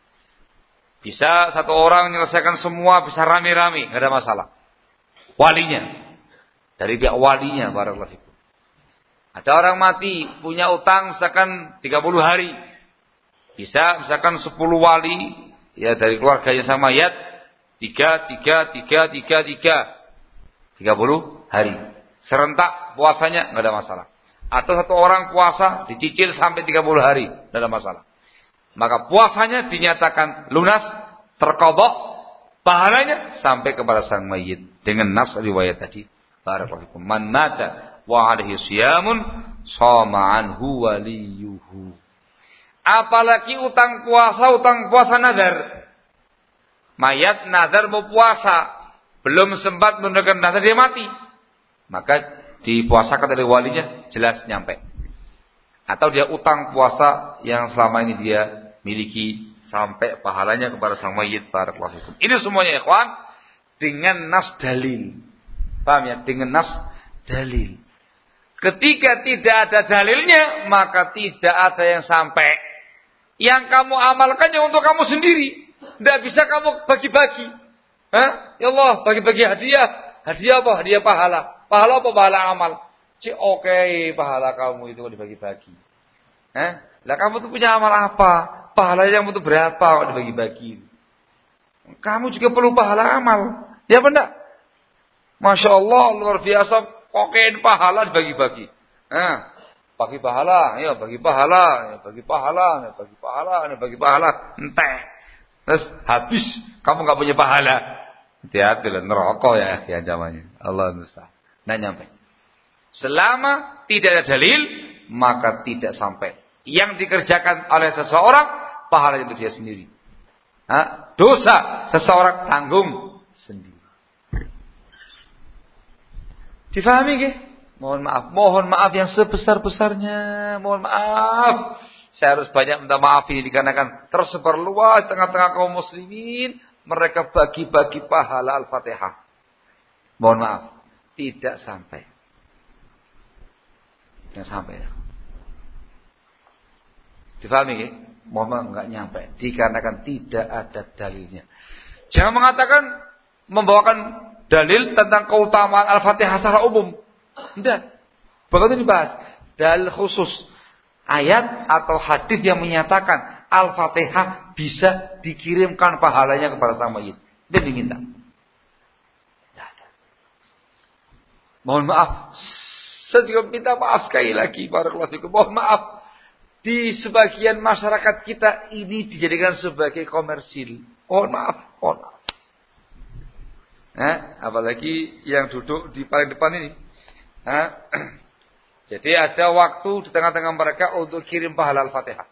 Bisa satu orang menyelesaikan semua, bisa rame-rame, enggak ada masalah. Walinya. Dari pihak walinya, barakallahu fikum. Ada orang mati, punya utang misalkan tiga puluh hari. Bisa misalkan sepuluh wali, ya dari keluarganya sang mayat, tiga, tiga, tiga, tiga, tiga. tiga puluh hari. Serentak puasanya, enggak ada masalah. Atau satu orang puasa, dicicil sampai tiga puluh hari, enggak ada masalah. Maka puasanya dinyatakan lunas, terqadha, pahalanya sampai kepada sang mayit dengan nas riwayat tadi. Barakallahu fikum. Man mata wa alaihi siyamun shama anhu waliyuhu. Apalagi utang puasa, utang puasa nazar. Mayat nazar mau puasa, belum sempat menunaikan nazar dia mati. Maka dipuasakan oleh walinya, jelas nyampe. Atau dia utang puasa yang selama ini dia miliki sampai pahalanya kepada sang mayit. Barakallahu fikum. Ini semuanya ikhwan dengan nas dalil. Paham ya? Dengan nas dalil. Ketika tidak ada dalilnya, maka tidak ada yang sampai. Yang kamu amalkannya untuk kamu sendiri. Tidak bisa kamu bagi-bagi. Hah? Ya Allah, bagi-bagi hadiah. Hadiah apa? Hadiah pahala. Pahala apa? Pahala amal. Cik, oke, okay, pahala kamu itu dibagi-bagi. Hah? Lah kamu tuh punya amal apa? Pahala yang butuh berapa kok dibagi-bagi? Kamu juga perlu pahala amal. Ya benar? Masya Allah, luar biasa. Kokain pahala dibagi-bagi. Nah, bagi pahala, ya bagi pahala, ya bagi pahala, ya bagi pahala, ya bagi pahala. Entah. Terus habis kamu nggak punya pahala. Hati-hati lah, neraka ya, ya zamannya. Allah musta'an. Nah nyampe. Selama tidak ada dalil, maka tidak sampai. Yang dikerjakan oleh seseorang, pahala untuk dia sendiri. Nah, dosa seseorang tanggung sendiri. Difahami nggih? Mohon maaf, mohon maaf yang sebesar-besarnya. Mohon maaf. Saya harus banyak minta maaf ini dikarenakan tersebar luas tengah-tengah kaum muslimin, mereka bagi-bagi pahala Al-Fatihah. Mohon maaf, tidak sampai. Tidak sampai. Difahami nggih? Mohon maaf enggak nyampe dikarenakan tidak ada dalilnya. Jangan mengatakan membawakan dalil tentang keutamaan Al-Fatihah secara umum. Tidak. Bagaimana dibahas? Dalil khusus. Ayat atau hadis yang menyatakan Al-Fatihah bisa dikirimkan pahalanya kepada sang mayit. Itu diminta. Tidak ada. Mohon maaf. Saya juga minta maaf sekali lagi. Barakallahu fikum. Mohon maaf. Di sebagian masyarakat kita ini dijadikan sebagai komersil. Mohon maaf. Mohon maaf. Nah, apalagi yang duduk di paling depan ini. Nah, jadi ada waktu di tengah-tengah mereka untuk kirim pahala Al-Fatihah.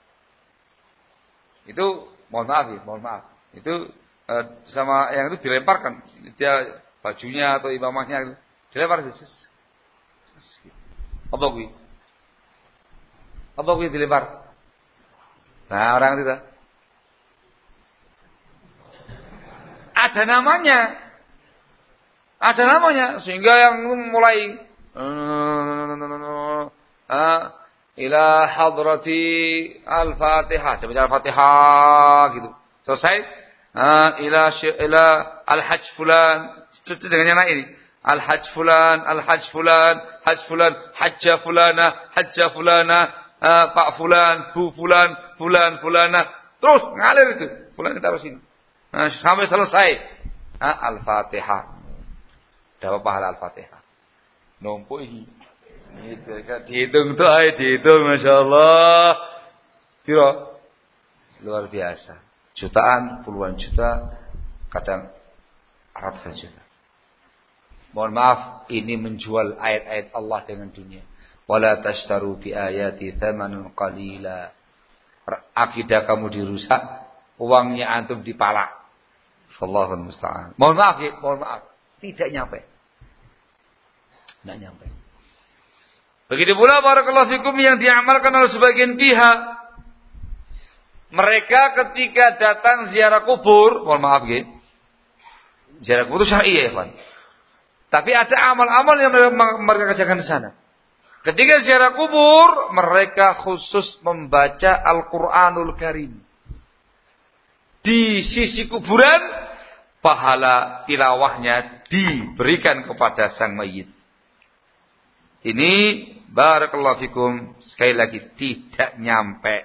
Itu mohon maaf ya, mohon maaf. Itu eh, sama yang itu dilemparkan. Dia bajunya atau imamahnya dilempar. Apa gue? Apa gue dilempar? Nah, orang itu ada namanya. Ada namanya sehingga yang mulai ila hadrati al-Fatihah, baca al-Fatihah gitu. Selesai ila ila al-hajj fulan dengan yang lain ini. Al-hajj fulan, al-hajj fulan, hajj fulan, hajja fulana, hajja fulana, uh, pak fulan, bu fulan, fulan, fulana. Terus ngalir itu. Fulan ditaruh sini. Nah, sampai selesai. Nah, Al-Fatihah. Dapat pahala Al-Fatihah. Numpuk ini. Itu kan dihitung tuh, ay, dihitung, masya Allah. Kira luar biasa. Jutaan, puluhan juta, kadang ratusan juta. Mohon maaf, ini menjual ayat-ayat Allah dengan dunia. Wala tashtaru bi ayati thamanan qalila. Akidah kamu dirusak, uangnya antum dipalak. Wallahul musta'an. Mohon maaf ya, mohon maaf. Tidak nyampe. Tidak nyampe. Begitu pula barakallahu fikum yang diamalkan oleh sebagian pihak. Mereka ketika datang ziarah kubur, mohon maaf ya. Ziarah kubur itu syar'i ya, Pak. Tapi ada amal-amal yang mereka kerjakan di sana. Ketika ziarah kubur, mereka khusus membaca Al-Qur'anul Karim. Di sisi kuburan, pahala tilawahnya diberikan kepada sang mayit. Ini barakallahu fikum, sekali lagi tidak nyampe.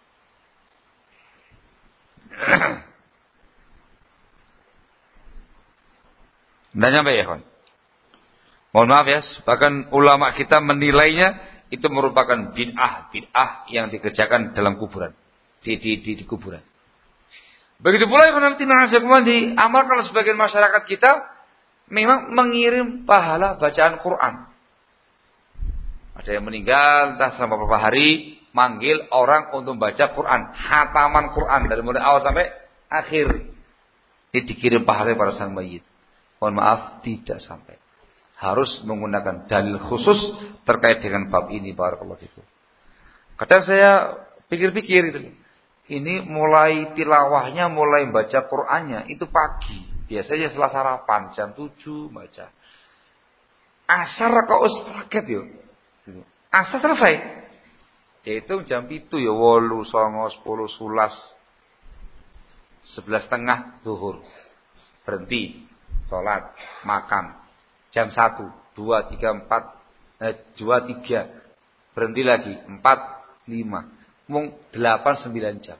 Tidak nyampe ya, kawan. Mohon maaf ya, bahkan ulama kita menilainya itu merupakan bid'ah, bid'ah yang dikerjakan dalam kuburan, di di di, di kuburan. Begitu pula yang nanti diamalkan oleh sebagian masyarakat kita, memang mengirim pahala bacaan Quran. Ada yang meninggal entah selama beberapa hari, manggil orang untuk baca Quran, hataman Quran dari mulai awal sampai akhir. Ini dikirim pahala pada sang mayit. Mohon maaf, tidak sampai. Harus menggunakan dalil khusus terkait dengan bab ini, barakallahu fikum. Kadang saya pikir-pikir itu. Ini mulai tilawahnya, mulai baca Qur'annya itu pagi. Biasanya setelah sarapan jam tujuh baca. Asar kok sepaket yo. Asar selesai. Yaitu jam itu ya wolu, songo, sepuluh, sulas, sebelas tengah zuhur. Berhenti, sholat, makan. Jam satu, dua, tiga, empat, eh, dua, tiga. Berhenti lagi, empat, lima. Mung delapan, sembilan jam.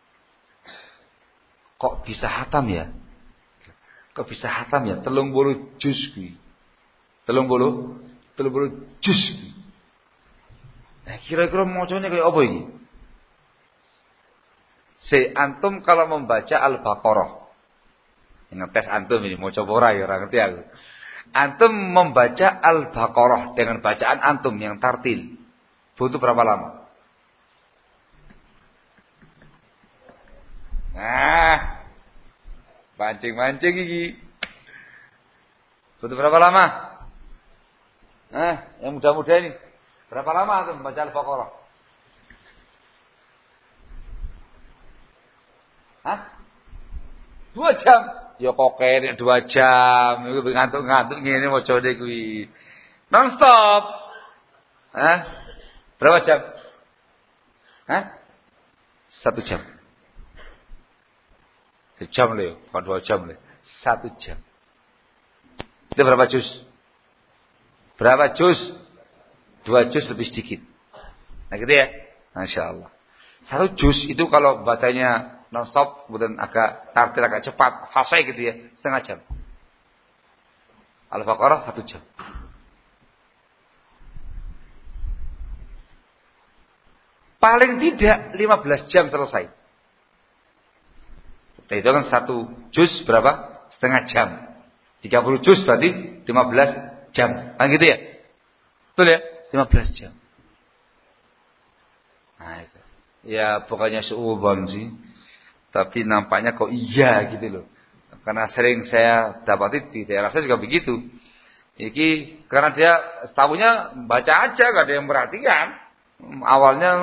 Kok bisa hatam ya? Kok bisa hatam ya? Telung bolu juz kuwi. Telung bolu, telung bolu juz kuwi. Nah, kira-kira macamnya kayak apa ini? Si antum kalau membaca Al-Baqarah. Yang tes antum ini mau coba ora ya, ora ngerti aku. Antum membaca Al-Baqarah dengan bacaan antum yang tartil. Butuh berapa lama? Nah, mancing-mancing iki. Butuh berapa lama? Nah, yang muda-muda ini. Berapa lama antum membaca Al-Baqarah? Hah? Dua jam. Ya kok kene dua jam, iku ngantuk-ngantuk ngene macane kuwi. Non stop. Hah? Berapa jam? Hah? Satu jam. Satu jam le, bukan dua jam le. Satu jam. Itu berapa juz? Berapa juz? Dua juz lebih sedikit. Nah gitu ya. Masya Allah. Satu juz itu kalau bacanya non-stop, kemudian agak tartil, agak cepat, fasih gitu ya, setengah jam. Al-Baqarah satu jam. Paling tidak lima belas jam selesai. Nah, itu kan satu juz berapa? Setengah jam. tiga puluh juz berarti lima belas jam. Kan gitu ya? Betul ya? lima belas jam. Nah itu. Ya pokoknya seubon sih. Tapi nampaknya kok iya gitu loh. Karena sering saya dapati di daerah saya juga begitu. Iki karena dia tahunya baca aja, gak ada yang perhatikan. Awalnya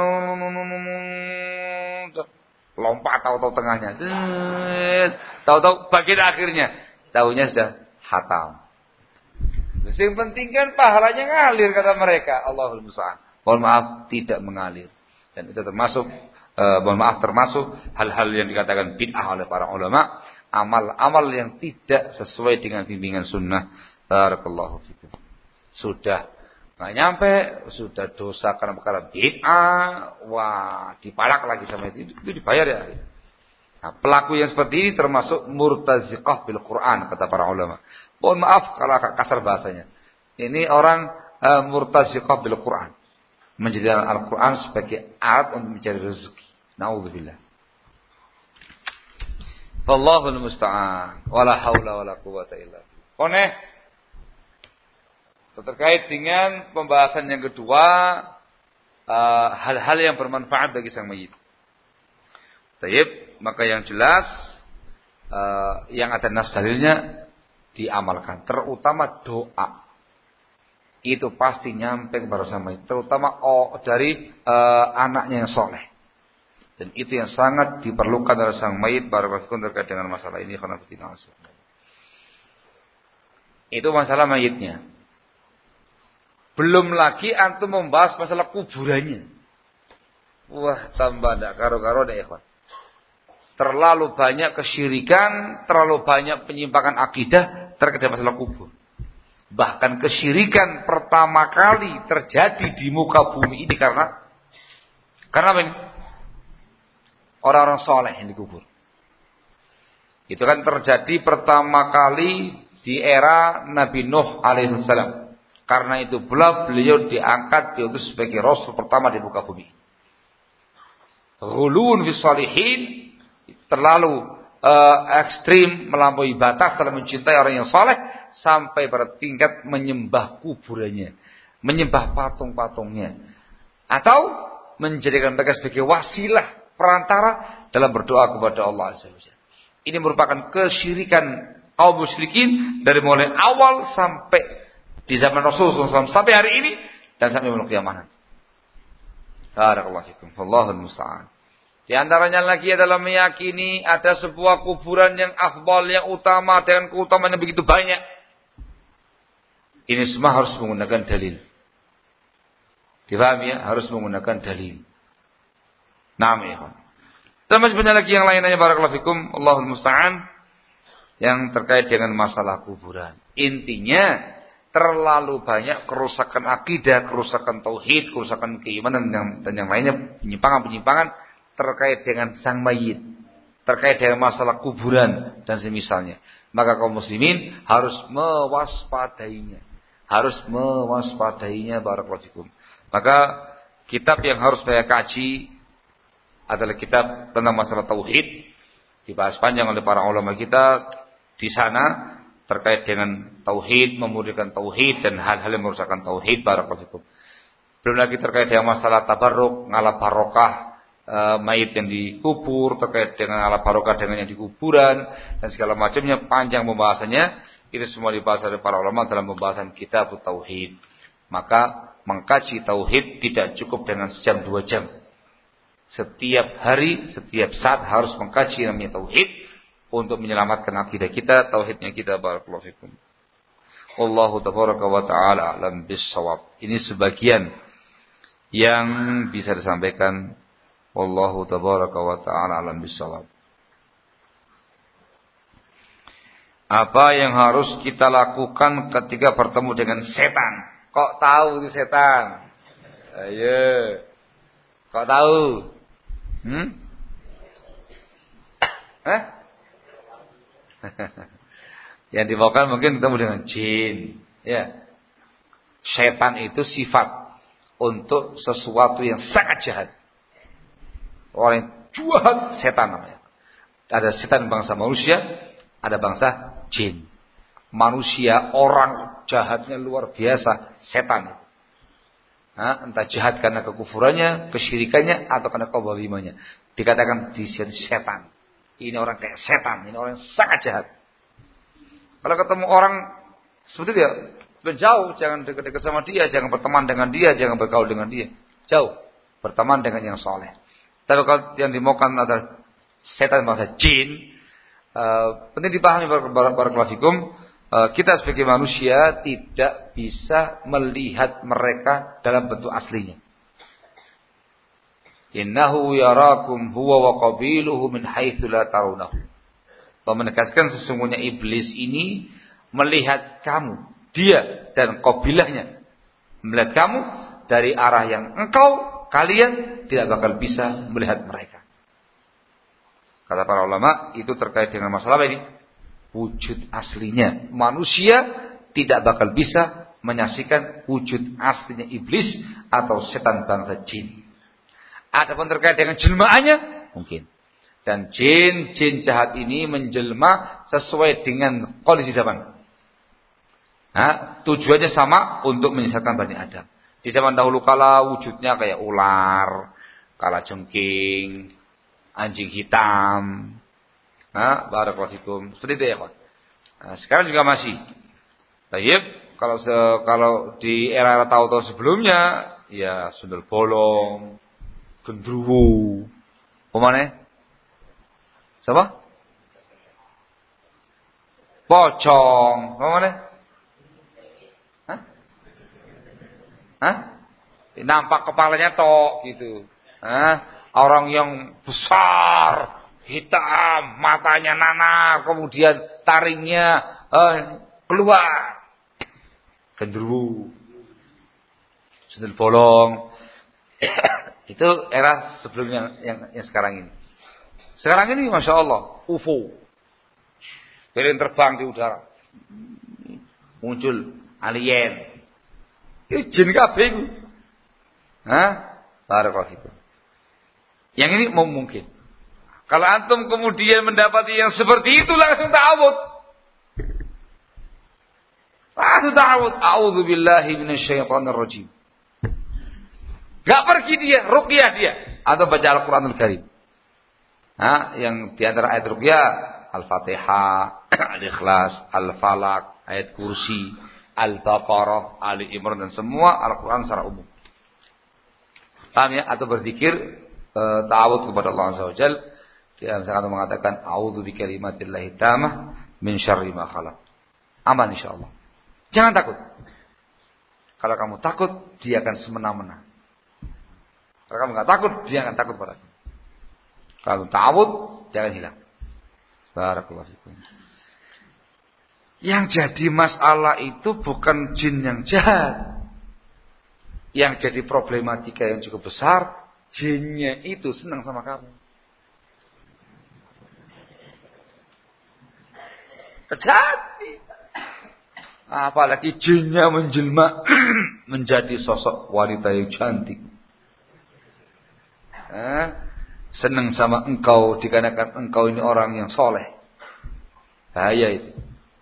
lompat tahu-tahu tengahnya. Tahu-tahu bagian akhirnya. Tahunya sudah hatam. Yang penting kan pahalanya ngalir kata mereka. Allahul musta'an. Mohon maaf tidak mengalir. Dan itu termasuk Uh, mohon maaf termasuk hal-hal yang dikatakan bid'ah oleh para ulama, amal-amal yang tidak sesuai dengan bimbingan sunnah Barakallahu fikum. Sudah nggak nyampe, sudah dosa karena perkara bid'ah, wah dipalak lagi sama itu, itu dibayar ya. Nah, pelaku yang seperti ini termasuk murtaziqah bil Quran kata para ulama. Mohon maaf kalau agak kasar bahasanya. Ini orang uh, murtaziqah bil Quran, menjadikan Al-Quran sebagai alat untuk mencari rezeki. Nauzubillah. Wallahul musta'an. Wala haula wala quwata illa billah. Koneh terkait dengan pembahasan yang kedua, uh, hal-hal yang bermanfaat bagi sang mayit. Tayyib, maka yang jelas uh, yang ada nas dalilnya diamalkan, terutama doa. Itu pasti nyampe kepada sang mayit, terutama oh, dari uh, anaknya yang soleh. Dan itu yang sangat diperlukan oleh sang mayit barakallahu terkait dengan masalah ini. Itu masalah mayitnya. Belum lagi antum membahas masalah kuburannya. Wah, tambah ndak karo-karo deh, ikhwan. Terlalu banyak kesyirikan, terlalu banyak penyimpangan akidah terkait masalah kubur. Bahkan kesyirikan pertama kali terjadi di muka bumi ini karena karena apa ini? Orang-orang soleh yang dikubur. Itu kan terjadi pertama kali di era Nabi Nuh alaihissalam. Karena itu pula beliau diangkat, diutus sebagai rasul pertama di muka bumi. Ghuluun fi shalihin, terlalu uh, ekstrim, melampaui batas dalam mencintai orang yang saleh sampai pada tingkat menyembah kuburannya, menyembah patung-patungnya, atau menjadikan mereka sebagai wasilah perantara dalam berdoa kepada Allah Azza wa Jalla. Ini merupakan kesyirikan kaum musyrikin dari mulai awal sampai di zaman Rasulullah shallallahu alaihi wasallam sampai hari ini dan sampai yaumul qiyamah. Barakallahu fikum. Wallahul musta'an. Di antaranya lagi adalah meyakini ada sebuah kuburan yang afdal, yang utama dengan keutamaan yang begitu banyak. Ini semua harus menggunakan dalil. Difahami ya? Harus menggunakan dalil. Naam ya. Dan masih banyak lagi yang lainnya barakallahu fikum. Allahul musta'an. Yang terkait dengan masalah kuburan. Intinya terlalu banyak kerusakan akidah, kerusakan tauhid, kerusakan keimanan dan yang, dan yang lainnya, penyimpangan-penyimpangan terkait dengan sang mayit, terkait dengan masalah kuburan dan semisalnya. Maka kaum muslimin harus mewaspadainya, harus mewaspadainya barakallahu fikum. Maka kitab yang harus saya kaji adalah kitab tentang masalah tauhid, dibahas panjang oleh para ulama kita di sana. Terkait dengan tauhid, memurnikan tauhid dan hal-hal yang merusakkan tauhid barakallahu fikum. Belum lagi terkait dengan masalah tabarruk, ngalah barokah e, mayit yang dikubur, terkait dengan ngalah barokah dengan yang di kuburan dan segala macamnya, panjang pembahasannya. Ini semua dibahas oleh para ulama dalam pembahasan kitab tauhid. Maka mengkaji tauhid tidak cukup dengan sejam dua jam. Setiap hari, setiap saat harus mengkaji namanya tauhid untuk menyelamatkan akidah kita, tauhidnya kita barakallahu fikum. Wallahu tabaraka wa ta'ala alam bis-shawab. Ini sebagian yang bisa disampaikan. Wallahu tabaraka wa ta'ala alam bis-shawab. Apa yang harus kita lakukan ketika bertemu dengan setan? Kok tahu itu setan? Ayo. Kok tahu? Hmm? Hah? Yang dibawakan mungkin ketemu dengan jin. Ya. Setan itu sifat untuk sesuatu yang sangat jahat. Orang yang jahat setan namanya. Ada setan bangsa manusia, ada bangsa jin. Manusia orang jahatnya luar biasa, setan itu. Nah, entah jahat karena kekufurannya, kesyirikannya atau karena kezalimannya. Dikatakan di sini setan. Ini orang kayak setan, ini orang yang sangat jahat. Kalau ketemu orang seperti dia, menjauh, jangan dekat-dekat sama dia, jangan berteman dengan dia, jangan bergaul dengan dia. Jauh, berteman dengan yang soleh. Tapi kalau yang dimaukan adalah setan bangsa jin, uh, penting dipahami barakallahu fikum, uh, kita sebagai manusia tidak bisa melihat mereka dalam bentuk aslinya. Innahu yarakum huwa wa qabiluhu min haitsu la tarawnahu. Allah menegaskan sesungguhnya iblis ini melihat kamu dia dan kabilahnya melihat kamu dari arah yang engkau, kalian tidak bakal bisa melihat mereka. Kata para ulama, itu terkait dengan masalah ini. Wujud aslinya manusia tidak bakal bisa menyaksikan wujud aslinya iblis atau setan bangsa jin. Adapun terkait dengan jelmaannya, mungkin. Dan jin-jin jahat ini menjelma sesuai dengan kondisi zaman. Nah, tujuannya sama untuk menyesatkan Bani Adam. Di zaman dahulu kala wujudnya kayak ular, kalajengking, anjing hitam. Nah, barakallahu fikum. Seperti itu ya, kawan. Nah, sekarang juga masih. Tayyib, kalau se, kalau di era-era tahun-tahun sebelumnya, ya sundel bolong, gendruwo. Pemane? Siapa? Pocong. Pemane? Hah? Hah? Nampak kepalanya tok gitu. Hah? Orang yang besar, hitam, matanya nanar, kemudian taringnya eh, keluar. Gendruwo. Sundel bolong. Itu era sebelum yang, yang, yang sekarang ini. Sekarang ini Masya Allah, U F O. Piring terbang di udara. Muncul alien. Itu jin kabeh iku. Hah? Barakallahu fikum. Yang ini mungkin. Kalau antum kemudian mendapati yang seperti itu langsung ta'awud. Langsung ta'awud. A'udzubillahi minasyaitonir rajim. Gak pergi dia, ruqyah dia. Atau baca Al-Quranul Karim. Nah, yang di antara ayat ruqyah, Al-Fatihah, Al-Ikhlas, Al-Falaq, ayat kursi, Al-Baqarah, Ali Imran, dan semua Al-Quran secara umum. Paham ya? Atau berzikir, e, ta'awud kepada Allah Azza wa Jalla. Dia misalkan mengatakan, A'udzu bikalimatillahi tammah min syarri ma khalaq. Aman insyaallah. Jangan takut. Kalau kamu takut, dia akan semena-mena. Kalau kamu enggak takut, dia akan takut padamu. Kalau ta'awud, jangan hilang. Barakallahu fikum. Yang jadi masalah itu bukan jin yang jahat. Yang jadi problematika yang cukup besar, jinnya itu senang sama kamu. Terjadi. Apalagi jinnya menjelma menjadi sosok wanita yang cantik. Eh, senang sama engkau dikarenakan engkau ini orang yang soleh. Bahaya itu.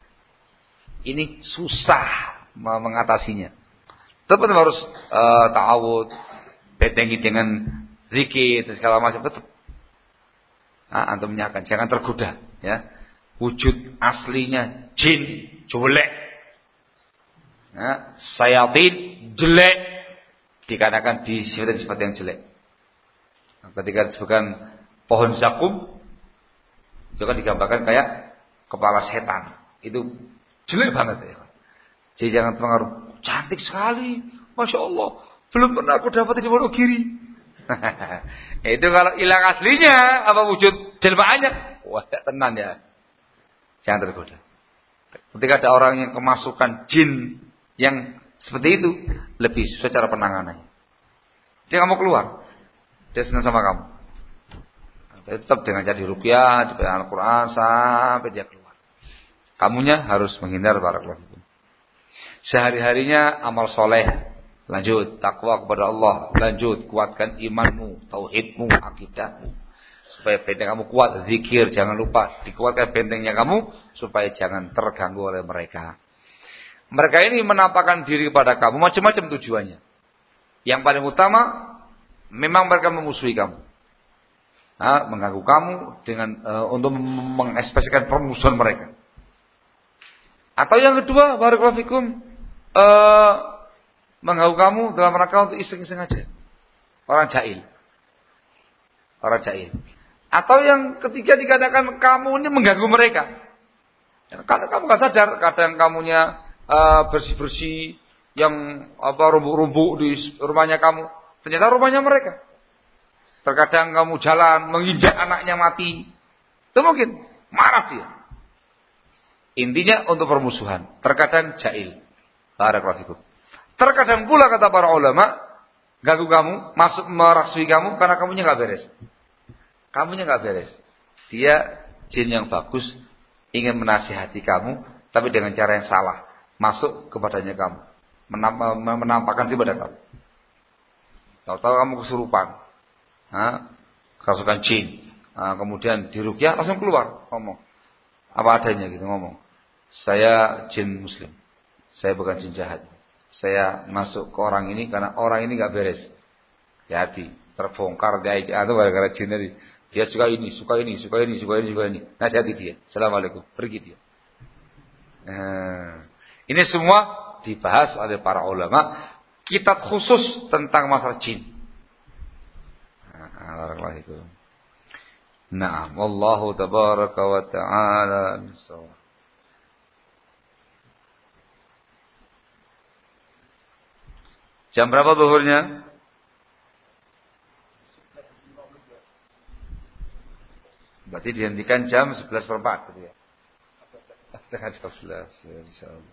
Ini susah mengatasinya. Tetap harus uh, ta'awud, betengi dengan zikir dan segala macam, tetap. Nah, antum menyakan, jangan tergoda, ya. Wujud aslinya jin jelek, ya, sayatin jelek, dikarenakan disifat sifat yang jelek. Nah, ketika disebutkan pohon zakum, itu kan digambarkan kayak kepala setan. Itu jelek banget ya. Jadi jangan terpengaruh. Cantik sekali, Masya Allah. Belum pernah aku dapat di Wonogiri. Itu kalau hilang aslinya, apa wujud jelmaannya, wah tenang ya. Jangan tergoda. Ketika ada orang yang kemasukan jin yang seperti itu, lebih susah cara penanganannya. Dia kamu keluar, dia senang sama kamu. Tapi tetap dengan jadi ruqyah, dibaca Al-Quran sampai dia keluar. Kamunya harus menghindar barakallahu fikum. Sehari-harinya amal soleh, lanjut takwa kepada Allah, lanjut kuatkan imanmu, tauhidmu, akidahmu, supaya benteng kamu kuat. Zikir jangan lupa dikuatkan bentengnya kamu supaya jangan terganggu oleh mereka. Mereka ini menampakkan diri kepada kamu macam-macam tujuannya. Yang paling utama memang mereka memusuhi kamu, nah, mengganggu kamu dengan uh, untuk mengekspresikan permusuhan mereka. Atau yang kedua, barakallahu fikum, Uh, mengganggu kamu dalam rangka untuk iseng-iseng aja. Orang jahil. Orang jahil. Atau yang ketiga dikatakan kamu ini mengganggu mereka. Kadang kamu gak sadar, kadang kamunya uh, bersih-bersih yang apa rumpuk-rumpuk di rumahnya kamu, ternyata rumahnya mereka. Terkadang kamu jalan menginjak anaknya mati. Itu mungkin marah dia. Intinya untuk permusuhan. Terkadang jahil. Barakallahu fikum. Terkadang pula kata para ulama, ganggu kamu, masuk merasui kamu karena kamunya nggak beres. Kamunya nggak beres. Dia jin yang bagus, ingin menasihati kamu, tapi dengan cara yang salah. Masuk kepadanya kamu, menampakkan diri pada kamu. Tahu-tahu kamu kesurupan, nah, kerasukan jin, nah, kemudian diruqyah langsung keluar ngomong apa adanya gitu ngomong. Saya jin muslim, saya bukan jin jahat. Saya masuk ke orang ini karena orang ini nggak beres. Hati terbongkar dia itu gara-gara jin tadi. Dia suka ini, suka ini, suka ini, suka ini, suka ini. Nasihati dia. Assalamualaikum. Pergi dia. Nah, ini semua dibahas oleh para ulama. Kitab khusus tentang masalah jin. Nah, itu. Nah, wallahu tabaraka wa ta'ala bisawab. Jam berapa zuhurnya? Berarti dihentikan jam sebelas per empat gitu ya. Setengah jam sebelas ya, insyaallah.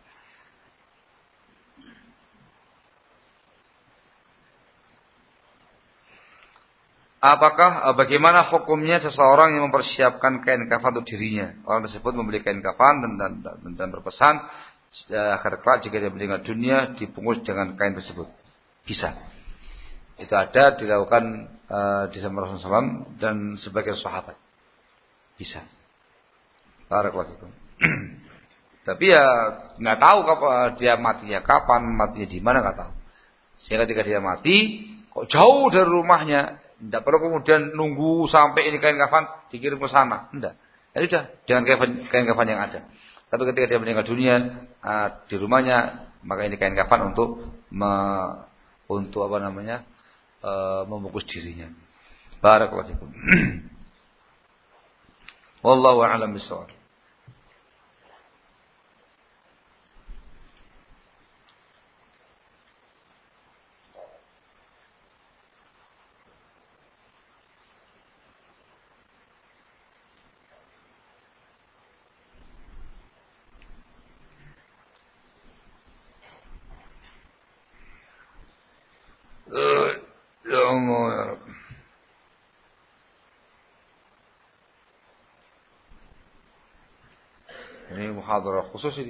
Apakah bagaimana hukumnya seseorang yang mempersiapkan kain kafan untuk dirinya? Orang tersebut membeli kain kafan dan dan, dan, dan berpesan akhir kelak jika dia meninggal dunia dibungkus dengan kain tersebut. Bisa. Itu ada dilakukan uh, di zaman Rasulullah shallallahu alaihi wasallam dan sebagian sahabat. Bisa. Barakallahu fikum. Tapi ya nggak tahu kapan dia matinya kapan, matinya di mana nggak tahu. Sehingga ketika dia mati, kok jauh dari rumahnya, tidak perlu kemudian nunggu sampai ini kain kafan dikirim ke sana, tidak. Ya sudah, dengan kain, kain kafan yang ada. Tapi ketika dia meninggal dunia uh, di rumahnya, maka ini kain kafan untuk me, untuk apa namanya uh, membungkus dirinya. Barakallahu fikum. Wallahu a'lam bishawab. Ya Allah ya Rabbi. Ini muhadarah khusus ini.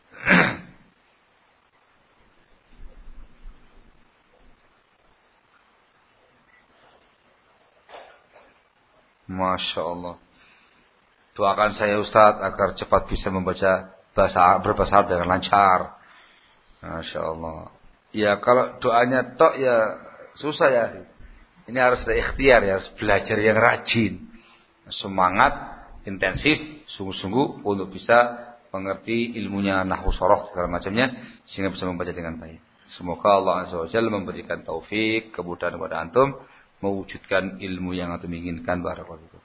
Masya Allah. Doakan saya Ustaz agar cepat bisa membaca bahasa berbahasa Arab dengan lancar. Masya Allah. Ya kalau doanya tok ya susah ya. Ini harus ada ikhtiar ya, harus belajar yang rajin. Semangat, intensif, sungguh-sungguh untuk bisa mengerti ilmunya nahwu soroh segala macamnya sehingga bisa membaca dengan baik. Semoga Allah Azza wa Jalla memberikan taufik, kemudahan kepada antum mewujudkan ilmu yang antum inginkan. Barakallahu fikum.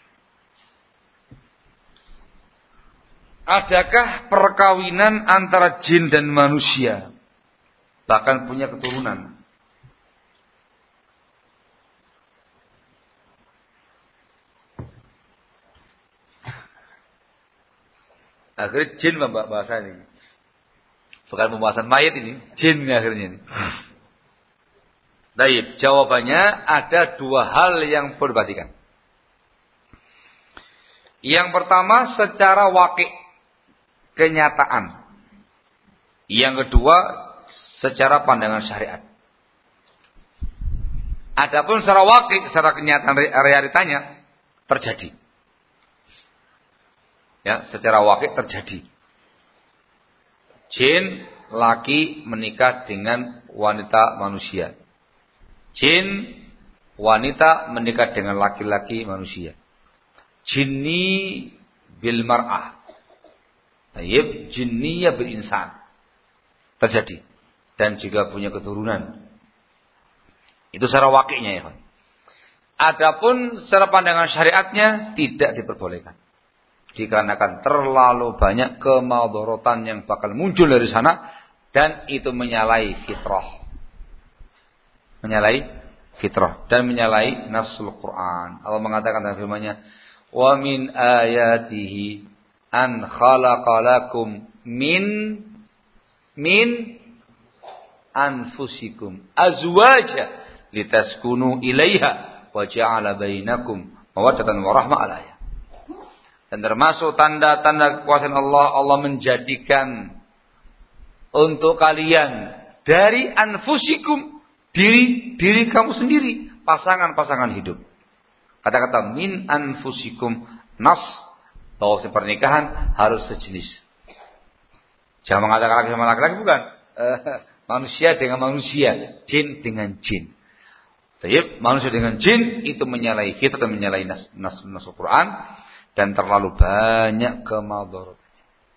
Adakah perkawinan antara jin dan manusia bahkan punya keturunan? Akhirnya jin bahasa ini. Bukan pembahasan mayat ini, jin akhirnya ini. Baik, jawabannya ada dua hal yang berbatikan. Yang pertama secara wakil, kenyataan. Yang kedua secara pandangan syariat. Adapun secara wakil, secara kenyataan realitanya terjadi. Ya, secara wakil terjadi. Jin laki menikah dengan wanita manusia. Jin wanita menikah dengan laki-laki manusia. Jinni bil mar'ah. Tayyib, jinniyah bil insan. Terjadi dan juga punya keturunan. Itu secara wakilnya ya. Adapun secara pandangan syariatnya tidak diperbolehkan. Dikarenakan terlalu banyak kemadaratan yang bakal muncul dari sana dan itu menyalahi fitrah. Menyalahi fitrah dan menyalahi nasul Quran. Allah mengatakan dalam firman-Nya, "Wa min ayatihi an khalaqalakum min min anfusikum azwaja litaskunu ilaiha wa ja'ala bainakum mawaddatan wa rahmah al-ayat. Dan termasuk tanda-tanda kekuasaan Allah, Allah menjadikan untuk kalian dari anfusikum, diri diri kamu sendiri, pasangan-pasangan hidup. Kata-kata min anfusikum nas bahwa pernikahan harus sejenis. Jangan mengatakan laki sama laki-laki, bukan. Manusia dengan manusia, jin dengan jin. Baik, manusia dengan jin itu menyalahi kita dan menyalahi nas nas, nas Al-Quran dan terlalu banyak kemadaratnya.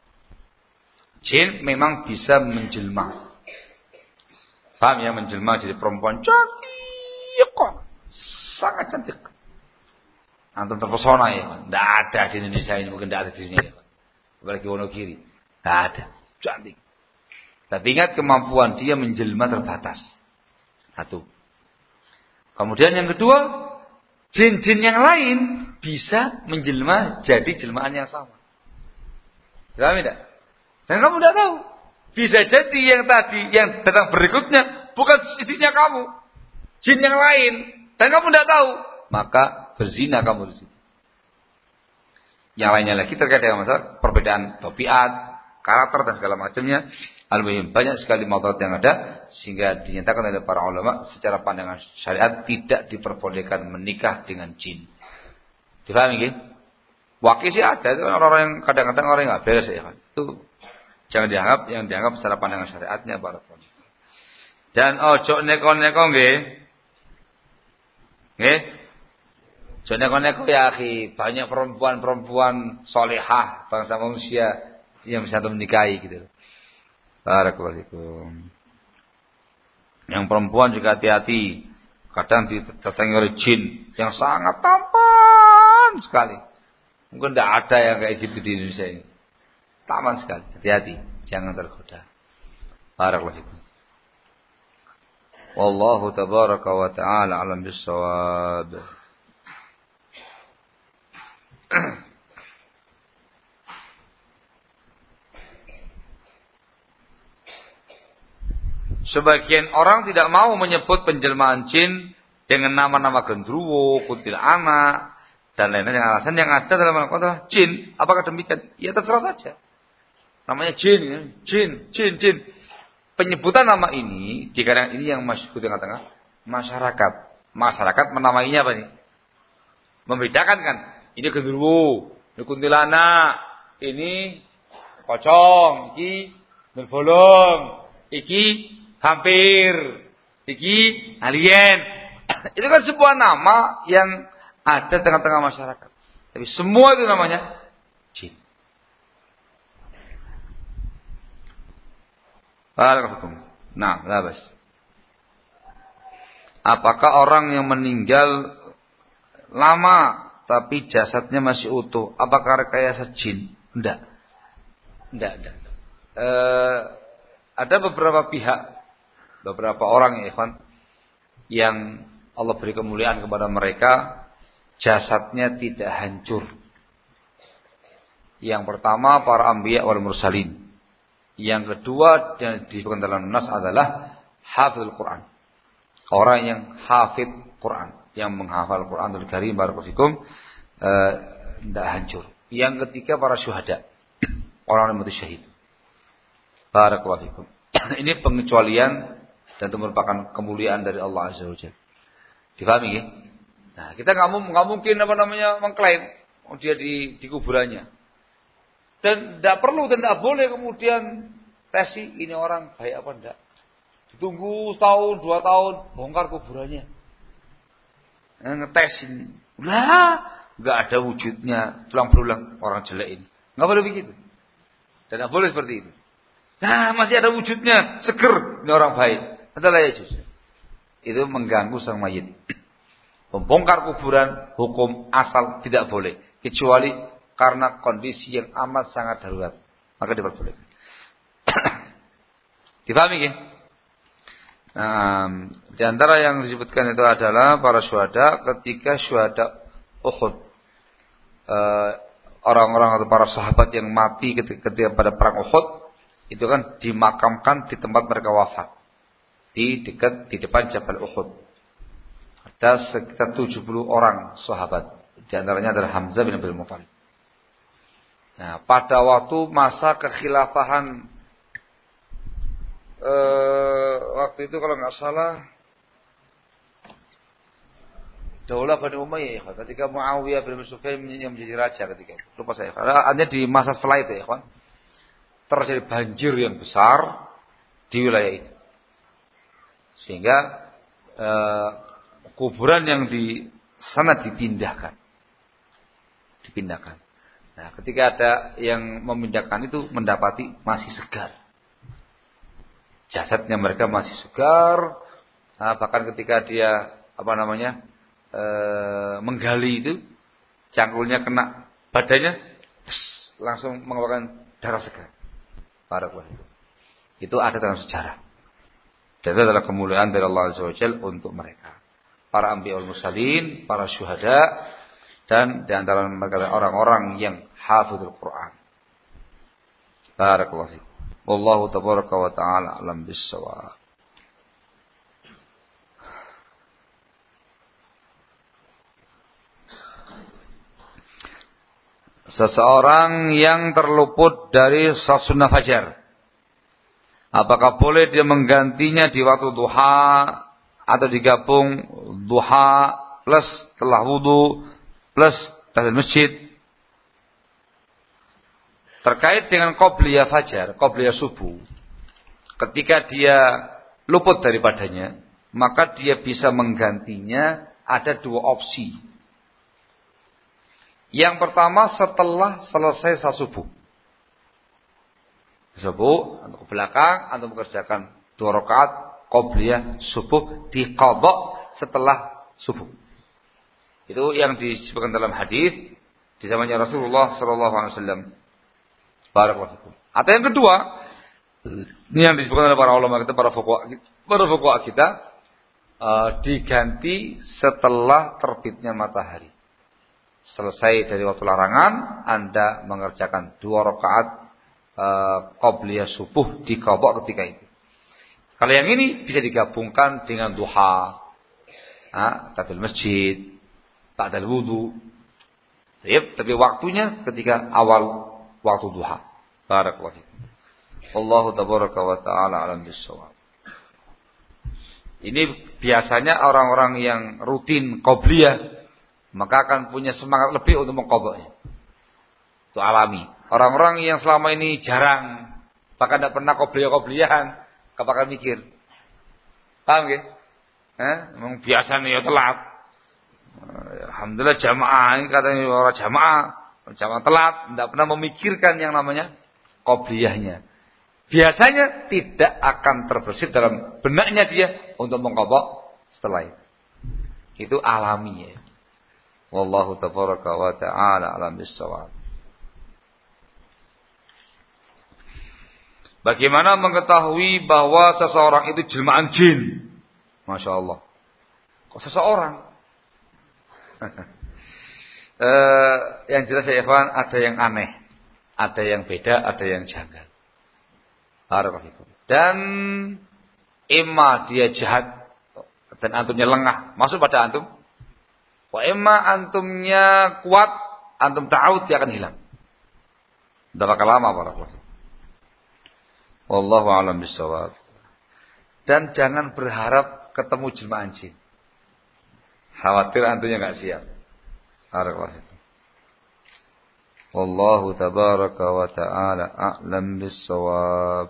Jin memang bisa menjelma. Paham ya, menjelma jadi perempuan cantik kok. Sangat cantik. Antum terpesona ya, tidak ada di Indonesia ini, mungkin tidak ada di dunia. Apalagi Wonogiri, tidak ada, cantik. Tapi ingat kemampuan dia menjelma terbatas. Satu. Kemudian yang kedua, jin-jin yang lain bisa menjelma jadi jelmaan yang sama. Paham tidak? Dan kamu tidak tahu. Bisa jadi yang tadi, yang datang berikutnya bukan istrinya kamu, jin yang lain, dan kamu tidak tahu. Maka berzina kamu di situ. Yang lainnya lagi terkait dengan masalah perbedaan tabiat, karakter dan segala macamnya. Al-muhim banyak sekali madarat yang ada sehingga dinyatakan oleh para ulama secara pandangan syariat tidak diperbolehkan menikah dengan jin. Dipahami nggih? Wakil sih ada, itu orang-orang yang kadang-kadang orang yang enggak beres ya kan. Itu jangan dianggap yang dianggap secara pandangan syariatnya para ulama. Dan ojo neko-neko nggih. Nggih? Ojo neko-neko ya akhi, banyak perempuan-perempuan salehah bangsa manusia yang bisa menikahi gitu. Barakallahu fikum. Yang perempuan juga hati-hati. Kadang didatangi oleh jin yang sangat tampan sekali. Mungkin tidak ada yang kayak gitu di Indonesia ini. Tampan sekali. Hati-hati, jangan tergoda. Barakallahu fikum. Wallahu tabaraka wa ta'ala alam bis-shawab. Sebagian orang tidak mau menyebut penjelmaan jin dengan nama-nama gendruwo, kuntilanak, dan lain-lain. Alasan yang ada dalam Al-Quran jin. Apakah demikian? Ya terserah saja. Namanya jin, ya. jin, jin, jin. Penyebutan nama ini di kalangan ini yang masyhur di tengah-tengah masyarakat. Masyarakat menamainya apa nih? Membedakan kan? Ini gendruwo, ini kuntilanak, ini pocong, ini berbolong, iki hampir, iki alien. Itu kan sebuah nama yang ada di tengah-tengah masyarakat. Tapi semua itu namanya jin. Barakallahu. Nah, labas. Apakah orang yang meninggal lama tapi jasadnya masih utuh, apakah rekayasa jin? Enggak. Enggak, enggak. Eh, ada beberapa pihak, beberapa orang ya ikhwan, yang Allah beri kemuliaan kepada mereka, jasadnya tidak hancur. Yang pertama para anbiya wal mursalin. Yang kedua yang disebutkan dalam nas adalah hafizul Quran. Orang yang hafid Quran, yang menghafal Quranul Karim, barakallahu fikum, eh, tidak hancur. Yang ketiga para syuhada, orang yang mati syahid. Barakallahu fikum. Ini pengecualian dan itu merupakan kemuliaan dari Allah Azza wa Jalla. Difahami ya? Nah, kita nggak mungkin apa namanya mengklaim oh, dia di, di kuburannya. Dan tidak perlu dan tidak boleh kemudian tesi ini orang baik apa enggak. Ditunggu setahun, dua tahun, bongkar kuburannya. Nah, ngetesin. Lah, nggak ada wujudnya, tulang berulang orang jelek ini. Nggak boleh begitu. Dan tidak boleh seperti itu. Nah, masih ada wujudnya, seger, ini orang baik. Adalah ya justru. Itu mengganggu sang mayit. Membongkar kuburan, hukum asal tidak boleh. Kecuali karena kondisi yang amat sangat darurat. Maka diperbolehkan. Difahami ya? Nah, di antara yang disebutkan itu adalah para syuhada ketika syuhada Uhud. Uh, orang-orang atau para sahabat yang mati ketika, ketika pada perang Uhud itu kan dimakamkan di tempat mereka wafat. Di dekat di depan Jabal Uhud. Ada sekitar tujuh puluh orang sahabat. Di antaranya adalah Hamzah bin Abdul Muthalib. Nah, pada waktu masa kekhilafahan eh, waktu itu kalau nggak salah Daulah Bani Umayyah, ya, ketika Muawiyah bin Sufyan yang menjadi raja ketika itu. Lupa saya. Hanya di masa setelah itu, ya, kawan. Terjadi banjir yang besar di wilayah itu. Sehingga eh, kuburan yang di sana dipindahkan. Dipindahkan. Nah, ketika ada yang memindahkan itu mendapati masih segar. Jasadnya mereka masih segar. Nah, bahkan ketika dia apa namanya? E, menggali itu, cangkulnya kena badannya, pss, langsung mengeluarkan darah segar. Barakallahu. Itu ada dalam sejarah. Dan itu adalah kemuliaan dari Allah Azza wa Jalla untuk mereka. Para anbiya wal mursalin, para syuhada, dan di antara mereka orang-orang yang hafizul Quran. Barakallahu. Wallahu tabaraka wa ta'ala alam bis-shawab. Seseorang yang terluput dari salat sunnah fajar, apakah boleh dia menggantinya di waktu duha atau digabung duha plus setelah wudu plus tahiyyatul masjid? Terkait dengan qobliyah fajar, qobliyah subuh, ketika dia luput daripadanya, maka dia bisa menggantinya. Ada dua opsi. Yang pertama setelah selesai salat subuh. Subuh atau ke belakang atau mengerjakan dua rakaat qobliyah subuh diqadha setelah subuh. Itu yang disebutkan dalam hadis di zamannya Rasulullah sallallahu alaihi wasallam. Barakallahu fikum. Atau yang kedua, ini yang disebutkan oleh para ulama kita, para fuqaha, para fuqaha kita, uh, diganti setelah terbitnya matahari. Selesai dari waktu larangan, Anda mengerjakan dua rakaat uh, qobliyah subuh di qadha ketika itu. Kalau yang ini bisa digabungkan dengan duha, tahiyyatul masjid, ba'dal wudu. Yep, tapi waktunya ketika awal waktu duha. Barakallahu fikum. Allahu tabaraka wa ta'ala alam bis-shawab. Ini biasanya orang-orang yang rutin qobliyah maka akan punya semangat lebih untuk mengqadhanya. Itu alami. Orang-orang yang selama ini jarang, bahkan tidak pernah qobliyah-qobliyahan, bakal mikir. Paham nggih? Eh, memang biasa nih ya telat. Alhamdulillah jamaah, ini katanya orang jamaah, jamaah telat, tidak pernah memikirkan yang namanya qobliyahnya. Biasanya tidak akan terbersit dalam benaknya dia untuk mengqadha setelah itu. Itu alami ya. Wallahu tabaraka wa ta'ala alam bis-shawab. Bagaimana mengetahui bahwa seseorang itu jelmaan jin? Masya Allah. Kok seseorang? eh, yang jelas ya ikhwan, ada yang aneh, ada yang beda, ada yang janggal. Dan imma dia jahat dan antumnya lengah, masuk pada antum. Wa imma antumnya kuat, antum ta'awud, dia akan hilang. Tidak bakal lama barakallahu. Wallahu a'lam bishawab. Dan jangan berharap ketemu jelmaan jin. Khawatir antumnya enggak siap. Barakallahu. Wallahu tabaraka wa ta'ala a'lam bishawab.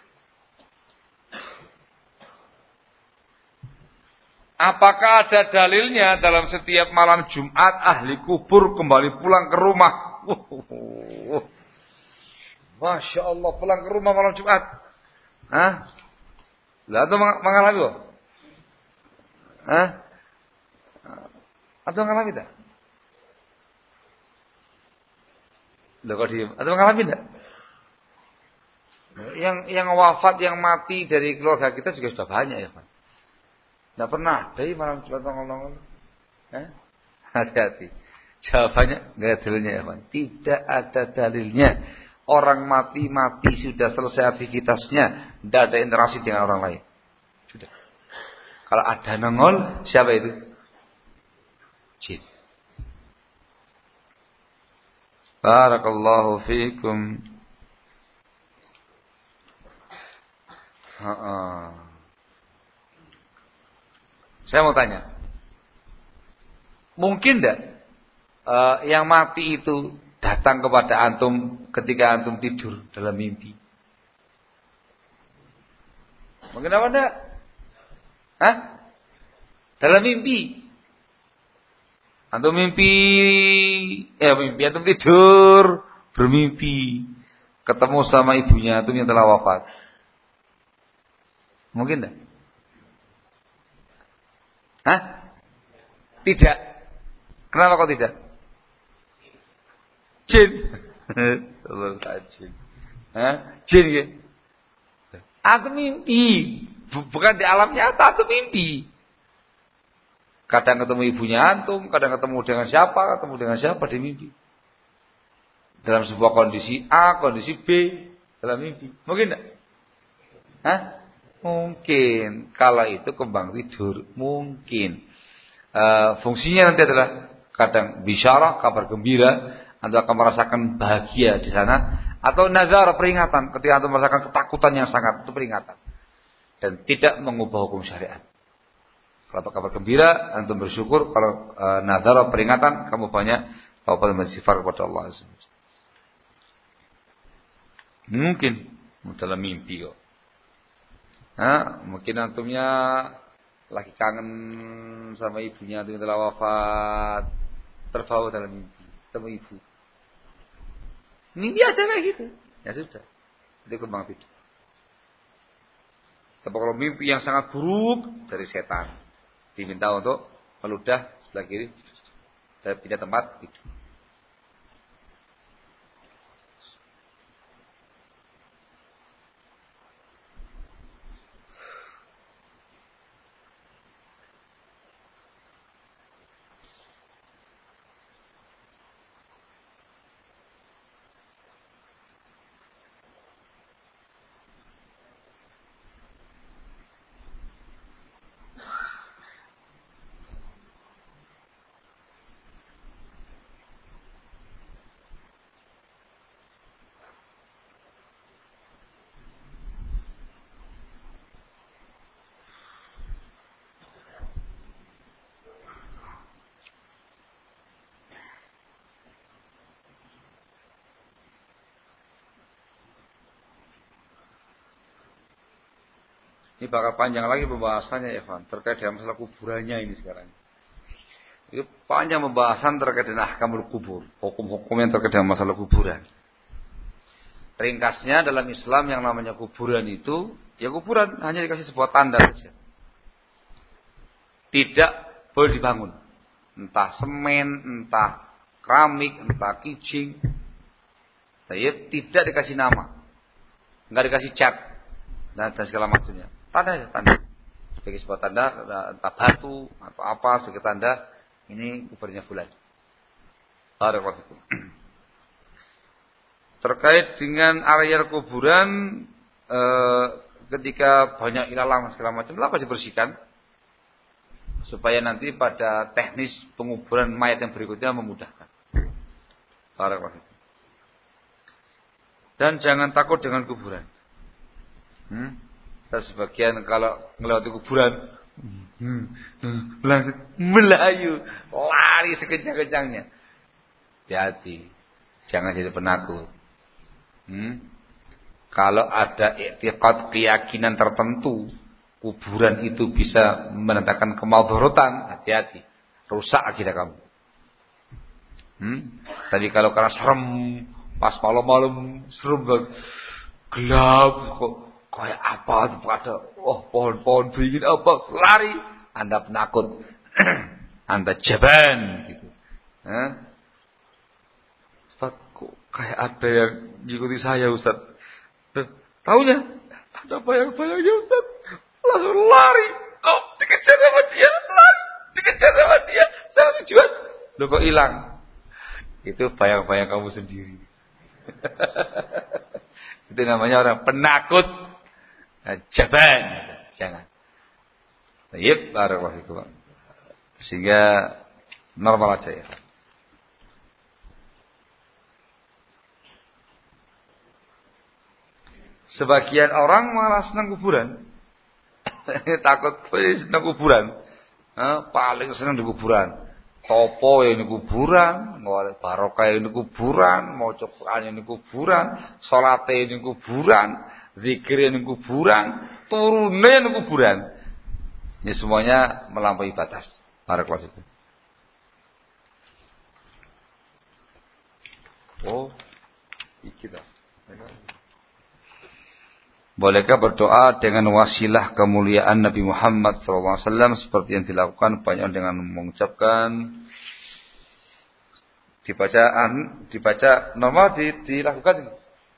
Apakah ada dalilnya dalam setiap malam Jumat ahli kubur kembali pulang ke rumah? Uh, Masya Allah, pulang ke rumah malam Jumat. Hah? Lah atau mengalami loh? Hah? Atau mengalami tak? Loh kok diem? Atau mengalami tak? Yang yang wafat, yang mati dari keluarga kita juga sudah banyak ya Pak. Tidak pernah dari malam Jumat nongol-nongol. Eh? Hati-hati. Jawabannya nggak ada dalilnya ya, Pak. Tidak ada dalilnya Orang mati-mati sudah selesai aktivitasnya, tidak ada interaksi dengan orang lain. Sudah. Kalau ada nongol, siapa itu? Jin. Barakallahu fiikum. Ha-ha. Saya mau tanya, mungkin tidak uh, yang mati itu datang kepada antum ketika antum tidur dalam mimpi? Mungkin apa enggak? Hah? Dalam mimpi. Antum mimpi, eh mimpi antum tidur, bermimpi, ketemu sama ibunya antum yang telah wafat. Mungkin enggak? Hah? Tidak. Kenapa kok tidak? Jin. Allah jin. Hah? Jin ya? Aku mimpi. Bukan di alam nyata, aku mimpi. Kadang ketemu ibunya antum, kadang ketemu dengan siapa, ketemu dengan siapa di mimpi. Dalam sebuah kondisi A, kondisi B, dalam mimpi. Mungkin enggak? Hah? Mungkin. Kalau itu kembang tidur, mungkin. E, fungsinya nanti adalah kadang bisyarah, kabar gembira, Anda akan merasakan bahagia di sana, atau nazar, peringatan. Ketika Anda merasakan ketakutan yang sangat, itu peringatan. Dan tidak mengubah hukum syariat. Kalau kabar gembira, Anda bersyukur. Kalau e, nazar, peringatan, kamu banyak taubat dan istighfar kepada Allah. Mungkin dalam mimpi kok. Nah, mungkin antumnya lagi kangen sama ibunya, antum telah wafat, terbawa dalam mimpi, ketemu ibu. Mimpi aja kayak gitu. Ya sudah. Itu kembang tidur. Tapi kalau mimpi yang sangat buruk dari setan, diminta untuk meludah sebelah kiri dan pindah tempat tidur. Ini bakal panjang lagi pembahasannya, Evan, terkait dengan masalah kuburannya ini sekarang. Itu panjang pembahasan terkait dengan ahkamul kubur, hukum-hukum yang terkait dengan masalah kuburan. Ringkasnya dalam Islam yang namanya kuburan itu, ya kuburan hanya dikasih sebuah tanda saja. Tidak boleh dibangun. Entah semen, entah keramik, entah kijing. Tapi tidak dikasih nama. Enggak dikasih cat dan segala macamnya. Tanda saja, tanda. Sebagai sebuah tanda, entah batu atau apa sebagai tanda ini kuburnya fulan. Barakallahu. Terkait dengan area kuburan, eh, ketika banyak ilalang segala macam, kenapa dibersihkan? Supaya nanti pada teknis penguburan mayat yang berikutnya memudahkan. Barakallahu. Dan jangan takut dengan kuburan. Hmm? Dan sebagian kalau melewati kuburan, hmm, hmm, langsung melayu, lari sekencang-kencangnya. Hati-hati, jangan jadi penakut. Hmm? Kalau ada i'tiqad keyakinan tertentu, kuburan itu bisa mendatangkan kemadharatan, hati-hati, rusak akidah kamu. Hmm? Tadi kalau karena serem, pas malam-malam serem banget, gelap kok. Kayak apa itu ada, oh pohon-pohon beringin apa, lari, Anda penakut, Anda jaban, gitu. Hah? Ustaz, kok kayak ada yang ngikuti saya, Ustaz. Taunya ada bayang-bayangnya, Ustaz. Langsung lari, oh dikejar sama dia, lari, dikejar sama dia, sama tujuan. Loh kok hilang? Itu bayang-bayang kamu sendiri. Itu namanya orang penakut. Jaban. Jangan. Baik, barakallahu fikum. Sehingga normal aja ya. Sebagian orang malah senang kuburan. Takut senang kuburan. Eh, paling senang di kuburan. Topo yang di kuburan, barokah yang di kuburan, mau Quran yang di kuburan, salat yang di kuburan, zikir yang di kuburan, turunnya yang di kuburan. Ini semuanya melampaui batas. Barakallahu fikum. Oh, kita. Bolehkah berdoa dengan wasilah kemuliaan Nabi Muhammad shallallahu alaihi wasallam seperti yang dilakukan banyak dengan mengucapkan dibacaan dibaca normal di, dilakukan.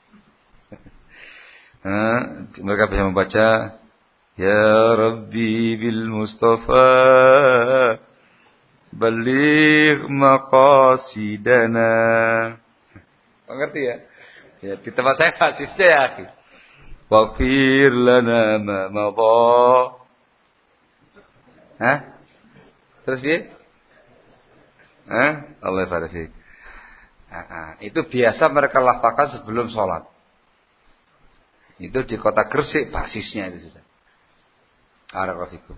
Nah, mereka bisa membaca Ya Rabbi bil Mustafa baligh maqasidana. Mengerti ya? Ya di tempat saya basisnya ya. Waghfir lana ma madha. Hah? Terus dia? Hah? Allah barik. Nah, itu biasa mereka lafalkan sebelum sholat. Itu di kota Gresik basisnya itu sudah. Barakallahu.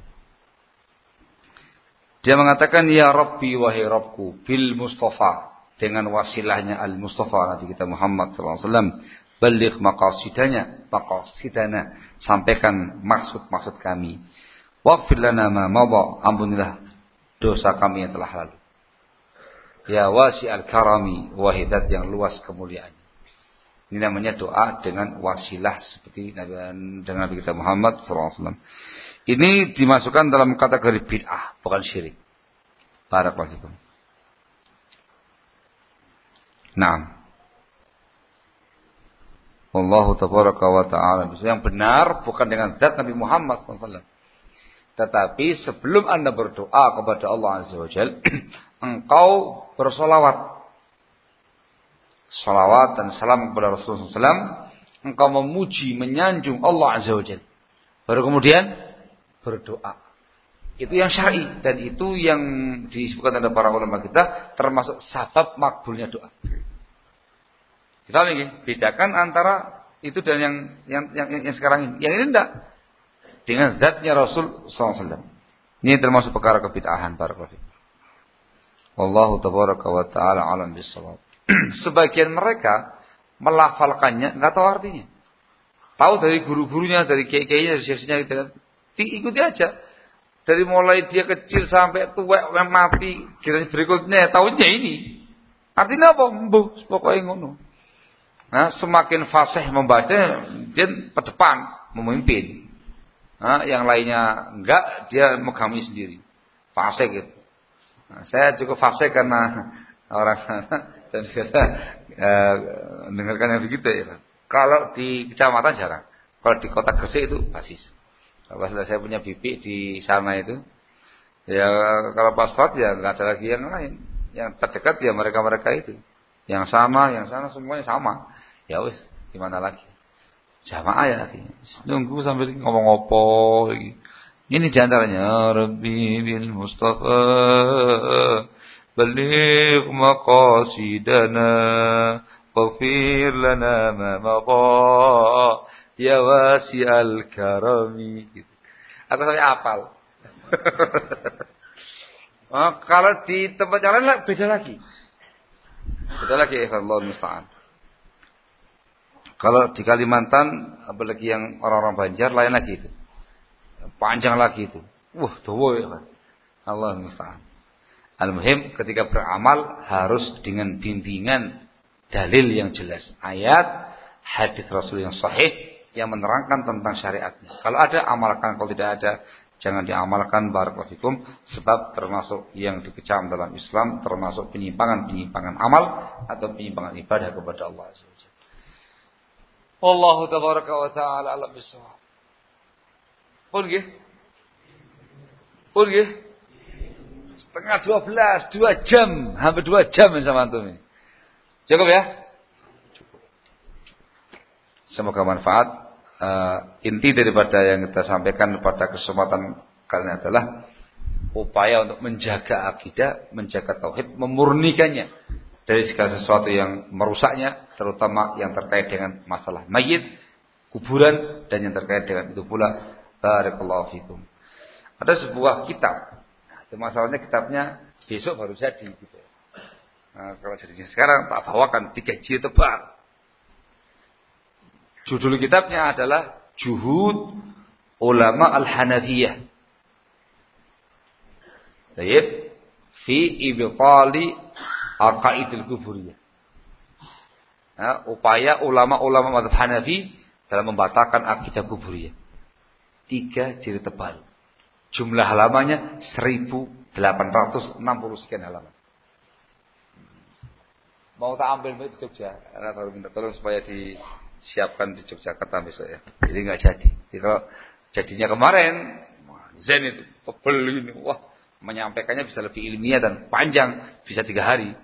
Dia mengatakan ya Rabbi wahai Rabbku bil Mustafa dengan wasilahnya al Mustafa Nabi kita Muhammad sallallahu alaihi wasallam. Baligh maqasidanya, maqasidana, sampaikan maksud-maksud kami. Waghfir lana ma madha, ampunilah dosa kami yang telah lalu. Ya wasi'al karami, wahai zat yang luas kemuliaan. Ini namanya doa dengan wasilah seperti dengan Nabi kita Muhammad sallallahu alaihi wasallam. Ini dimasukkan dalam kategori bid'ah, bukan syirik. Barakallahu fikum. Naam. Wallahu tabaraka wa ta'ala. Yang benar bukan dengan zat Nabi Muhammad sallallahu alaihi wasallam. Tetapi sebelum Anda berdoa kepada Allah Azza wa Jalla, engkau bersolawat. Salawat dan salam kepada Rasulullah sallallahu alaihi wasallam. Engkau memuji, menyanjung Allah Azza wa Jalla. Baru kemudian berdoa. Itu yang syar'i dan itu yang disebutkan oleh para ulama kita termasuk sabab makbulnya doa. Kita ini bedakan antara itu dan yang yang yang, yang sekarang ini. Yang ini enggak. Dengan zatnya Rasul sallallahu alaihi wasallam. Ini termasuk perkara kebid'ahan barakallahu. Wallahu tabaraka wa ta'ala alam bissawab. Sebagian mereka melafalkannya enggak tahu artinya. Tahu dari guru-gurunya, dari kiai-kiainya, dari syekh-syekhnya gitu. Diikuti aja. Dari mulai dia kecil sampai tua mati, generasi berikutnya tahunya ini. Artinya apa? Mbuh, pokoknya ngono. Nah, semakin fasih membaca, dia ke depan memimpin. Nah, yang lainnya enggak, dia megami sendiri. Fasih gitu. Nah, saya cukup fasih karena orang sana dan biasa eh, dengarkan yang begitu ya. Kalau di kecamatan jarang. Kalau di kota Gresik itu basis. Kalau saya punya bibi di sana itu, ya kalau pas sholat ya enggak ada lagi yang lain. Yang terdekat ya mereka-mereka itu. Yang sama, yang sana semuanya sama. Ya wis, gimana lagi? Jamaah ya artinya. Nunggu sambil ngomong opo lagi. Ini diantaranya Rabbi bil Mustafa baligh maqasidana waghfir lana ma madha ya wasi'al karami gitu. Aku sampai hafal. Oh, kalau di tempat yang lain beda lagi. Beda lagi ya Allah musta'an. Kalau di Kalimantan, apalagi yang orang-orang Banjar, lain lagi itu. Panjang lagi itu. Wah, dawa ya kan. Allah musta'an. Al-muhim ketika beramal harus dengan bimbingan dalil yang jelas. Ayat, hadis Rasul yang sahih yang menerangkan tentang syariatnya. Kalau ada, amalkan. Kalau tidak ada, jangan diamalkan. Barakallahu fikum. Sebab termasuk yang dikecam dalam Islam, termasuk penyimpangan-penyimpangan amal atau penyimpangan ibadah kepada Allah Azza wa Jalla. Wallahu tabaraka wa ta'ala alam bisawab. Pun nggih? Pun nggih? Setengah dua belas, dua jam, hampir dua jam sama antum ini. Cukup ya? Cukup. Semoga manfaat. Uh, inti daripada yang kita sampaikan pada kesempatan kali ini adalah upaya untuk menjaga akidah, menjaga tauhid, memurnikannya dari segala sesuatu yang merusaknya, terutama yang terkait dengan masalah mayit, kuburan, dan yang terkait dengan itu pula. Barakallahu fikum. Ada sebuah kitab. Nah, masalahnya kitabnya besok baru jadi. Gitu. Nah, kalau jadinya sekarang tak bawakan tiga jilid tebal. Judul kitabnya adalah Juhud Ulama Al-Hanafiyah. Baik, fi ibtali aqaidil kuburiyah. Nah, upaya ulama-ulama mazhab Hanafi dalam membatalkan akidah kuburiyah. Tiga jilid tebal. Jumlah halamannya seribu delapan ratus enam puluh sekian halaman. Mau tak ambil di Jogja, karena baru minta tolong supaya disiapkan di Yogyakarta besok ya. Jadi nggak jadi. Jadi kalau jadinya kemarin, Zen itu tebel ini, wah menyampaikannya bisa lebih ilmiah dan panjang, bisa tiga hari.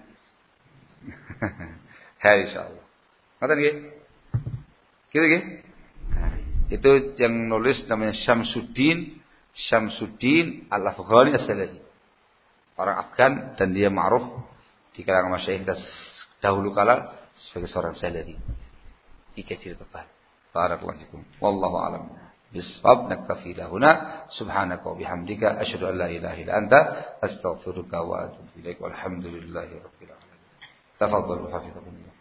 Hai insyaallah. Ngerti nggih? Gitu nggih? Nah, itu yang nulis namanya Syamsuddin Syamsuddin Al-Afghani As-Salafi. Orang Afgan dan dia ma'ruf di kalangan masyayikh dahulu kala sebagai seorang salafi. Tiga jilid tebal. Barakallahu fikum. Wallahu a'lam. Bisbab naktafi lahuna subhanaka wa bihamdika asyhadu an la ilaha illa anta astaghfiruka wa atubu ilaik. Walhamdulillahi rabbil alamin. Tafadhalu hafizakumullah.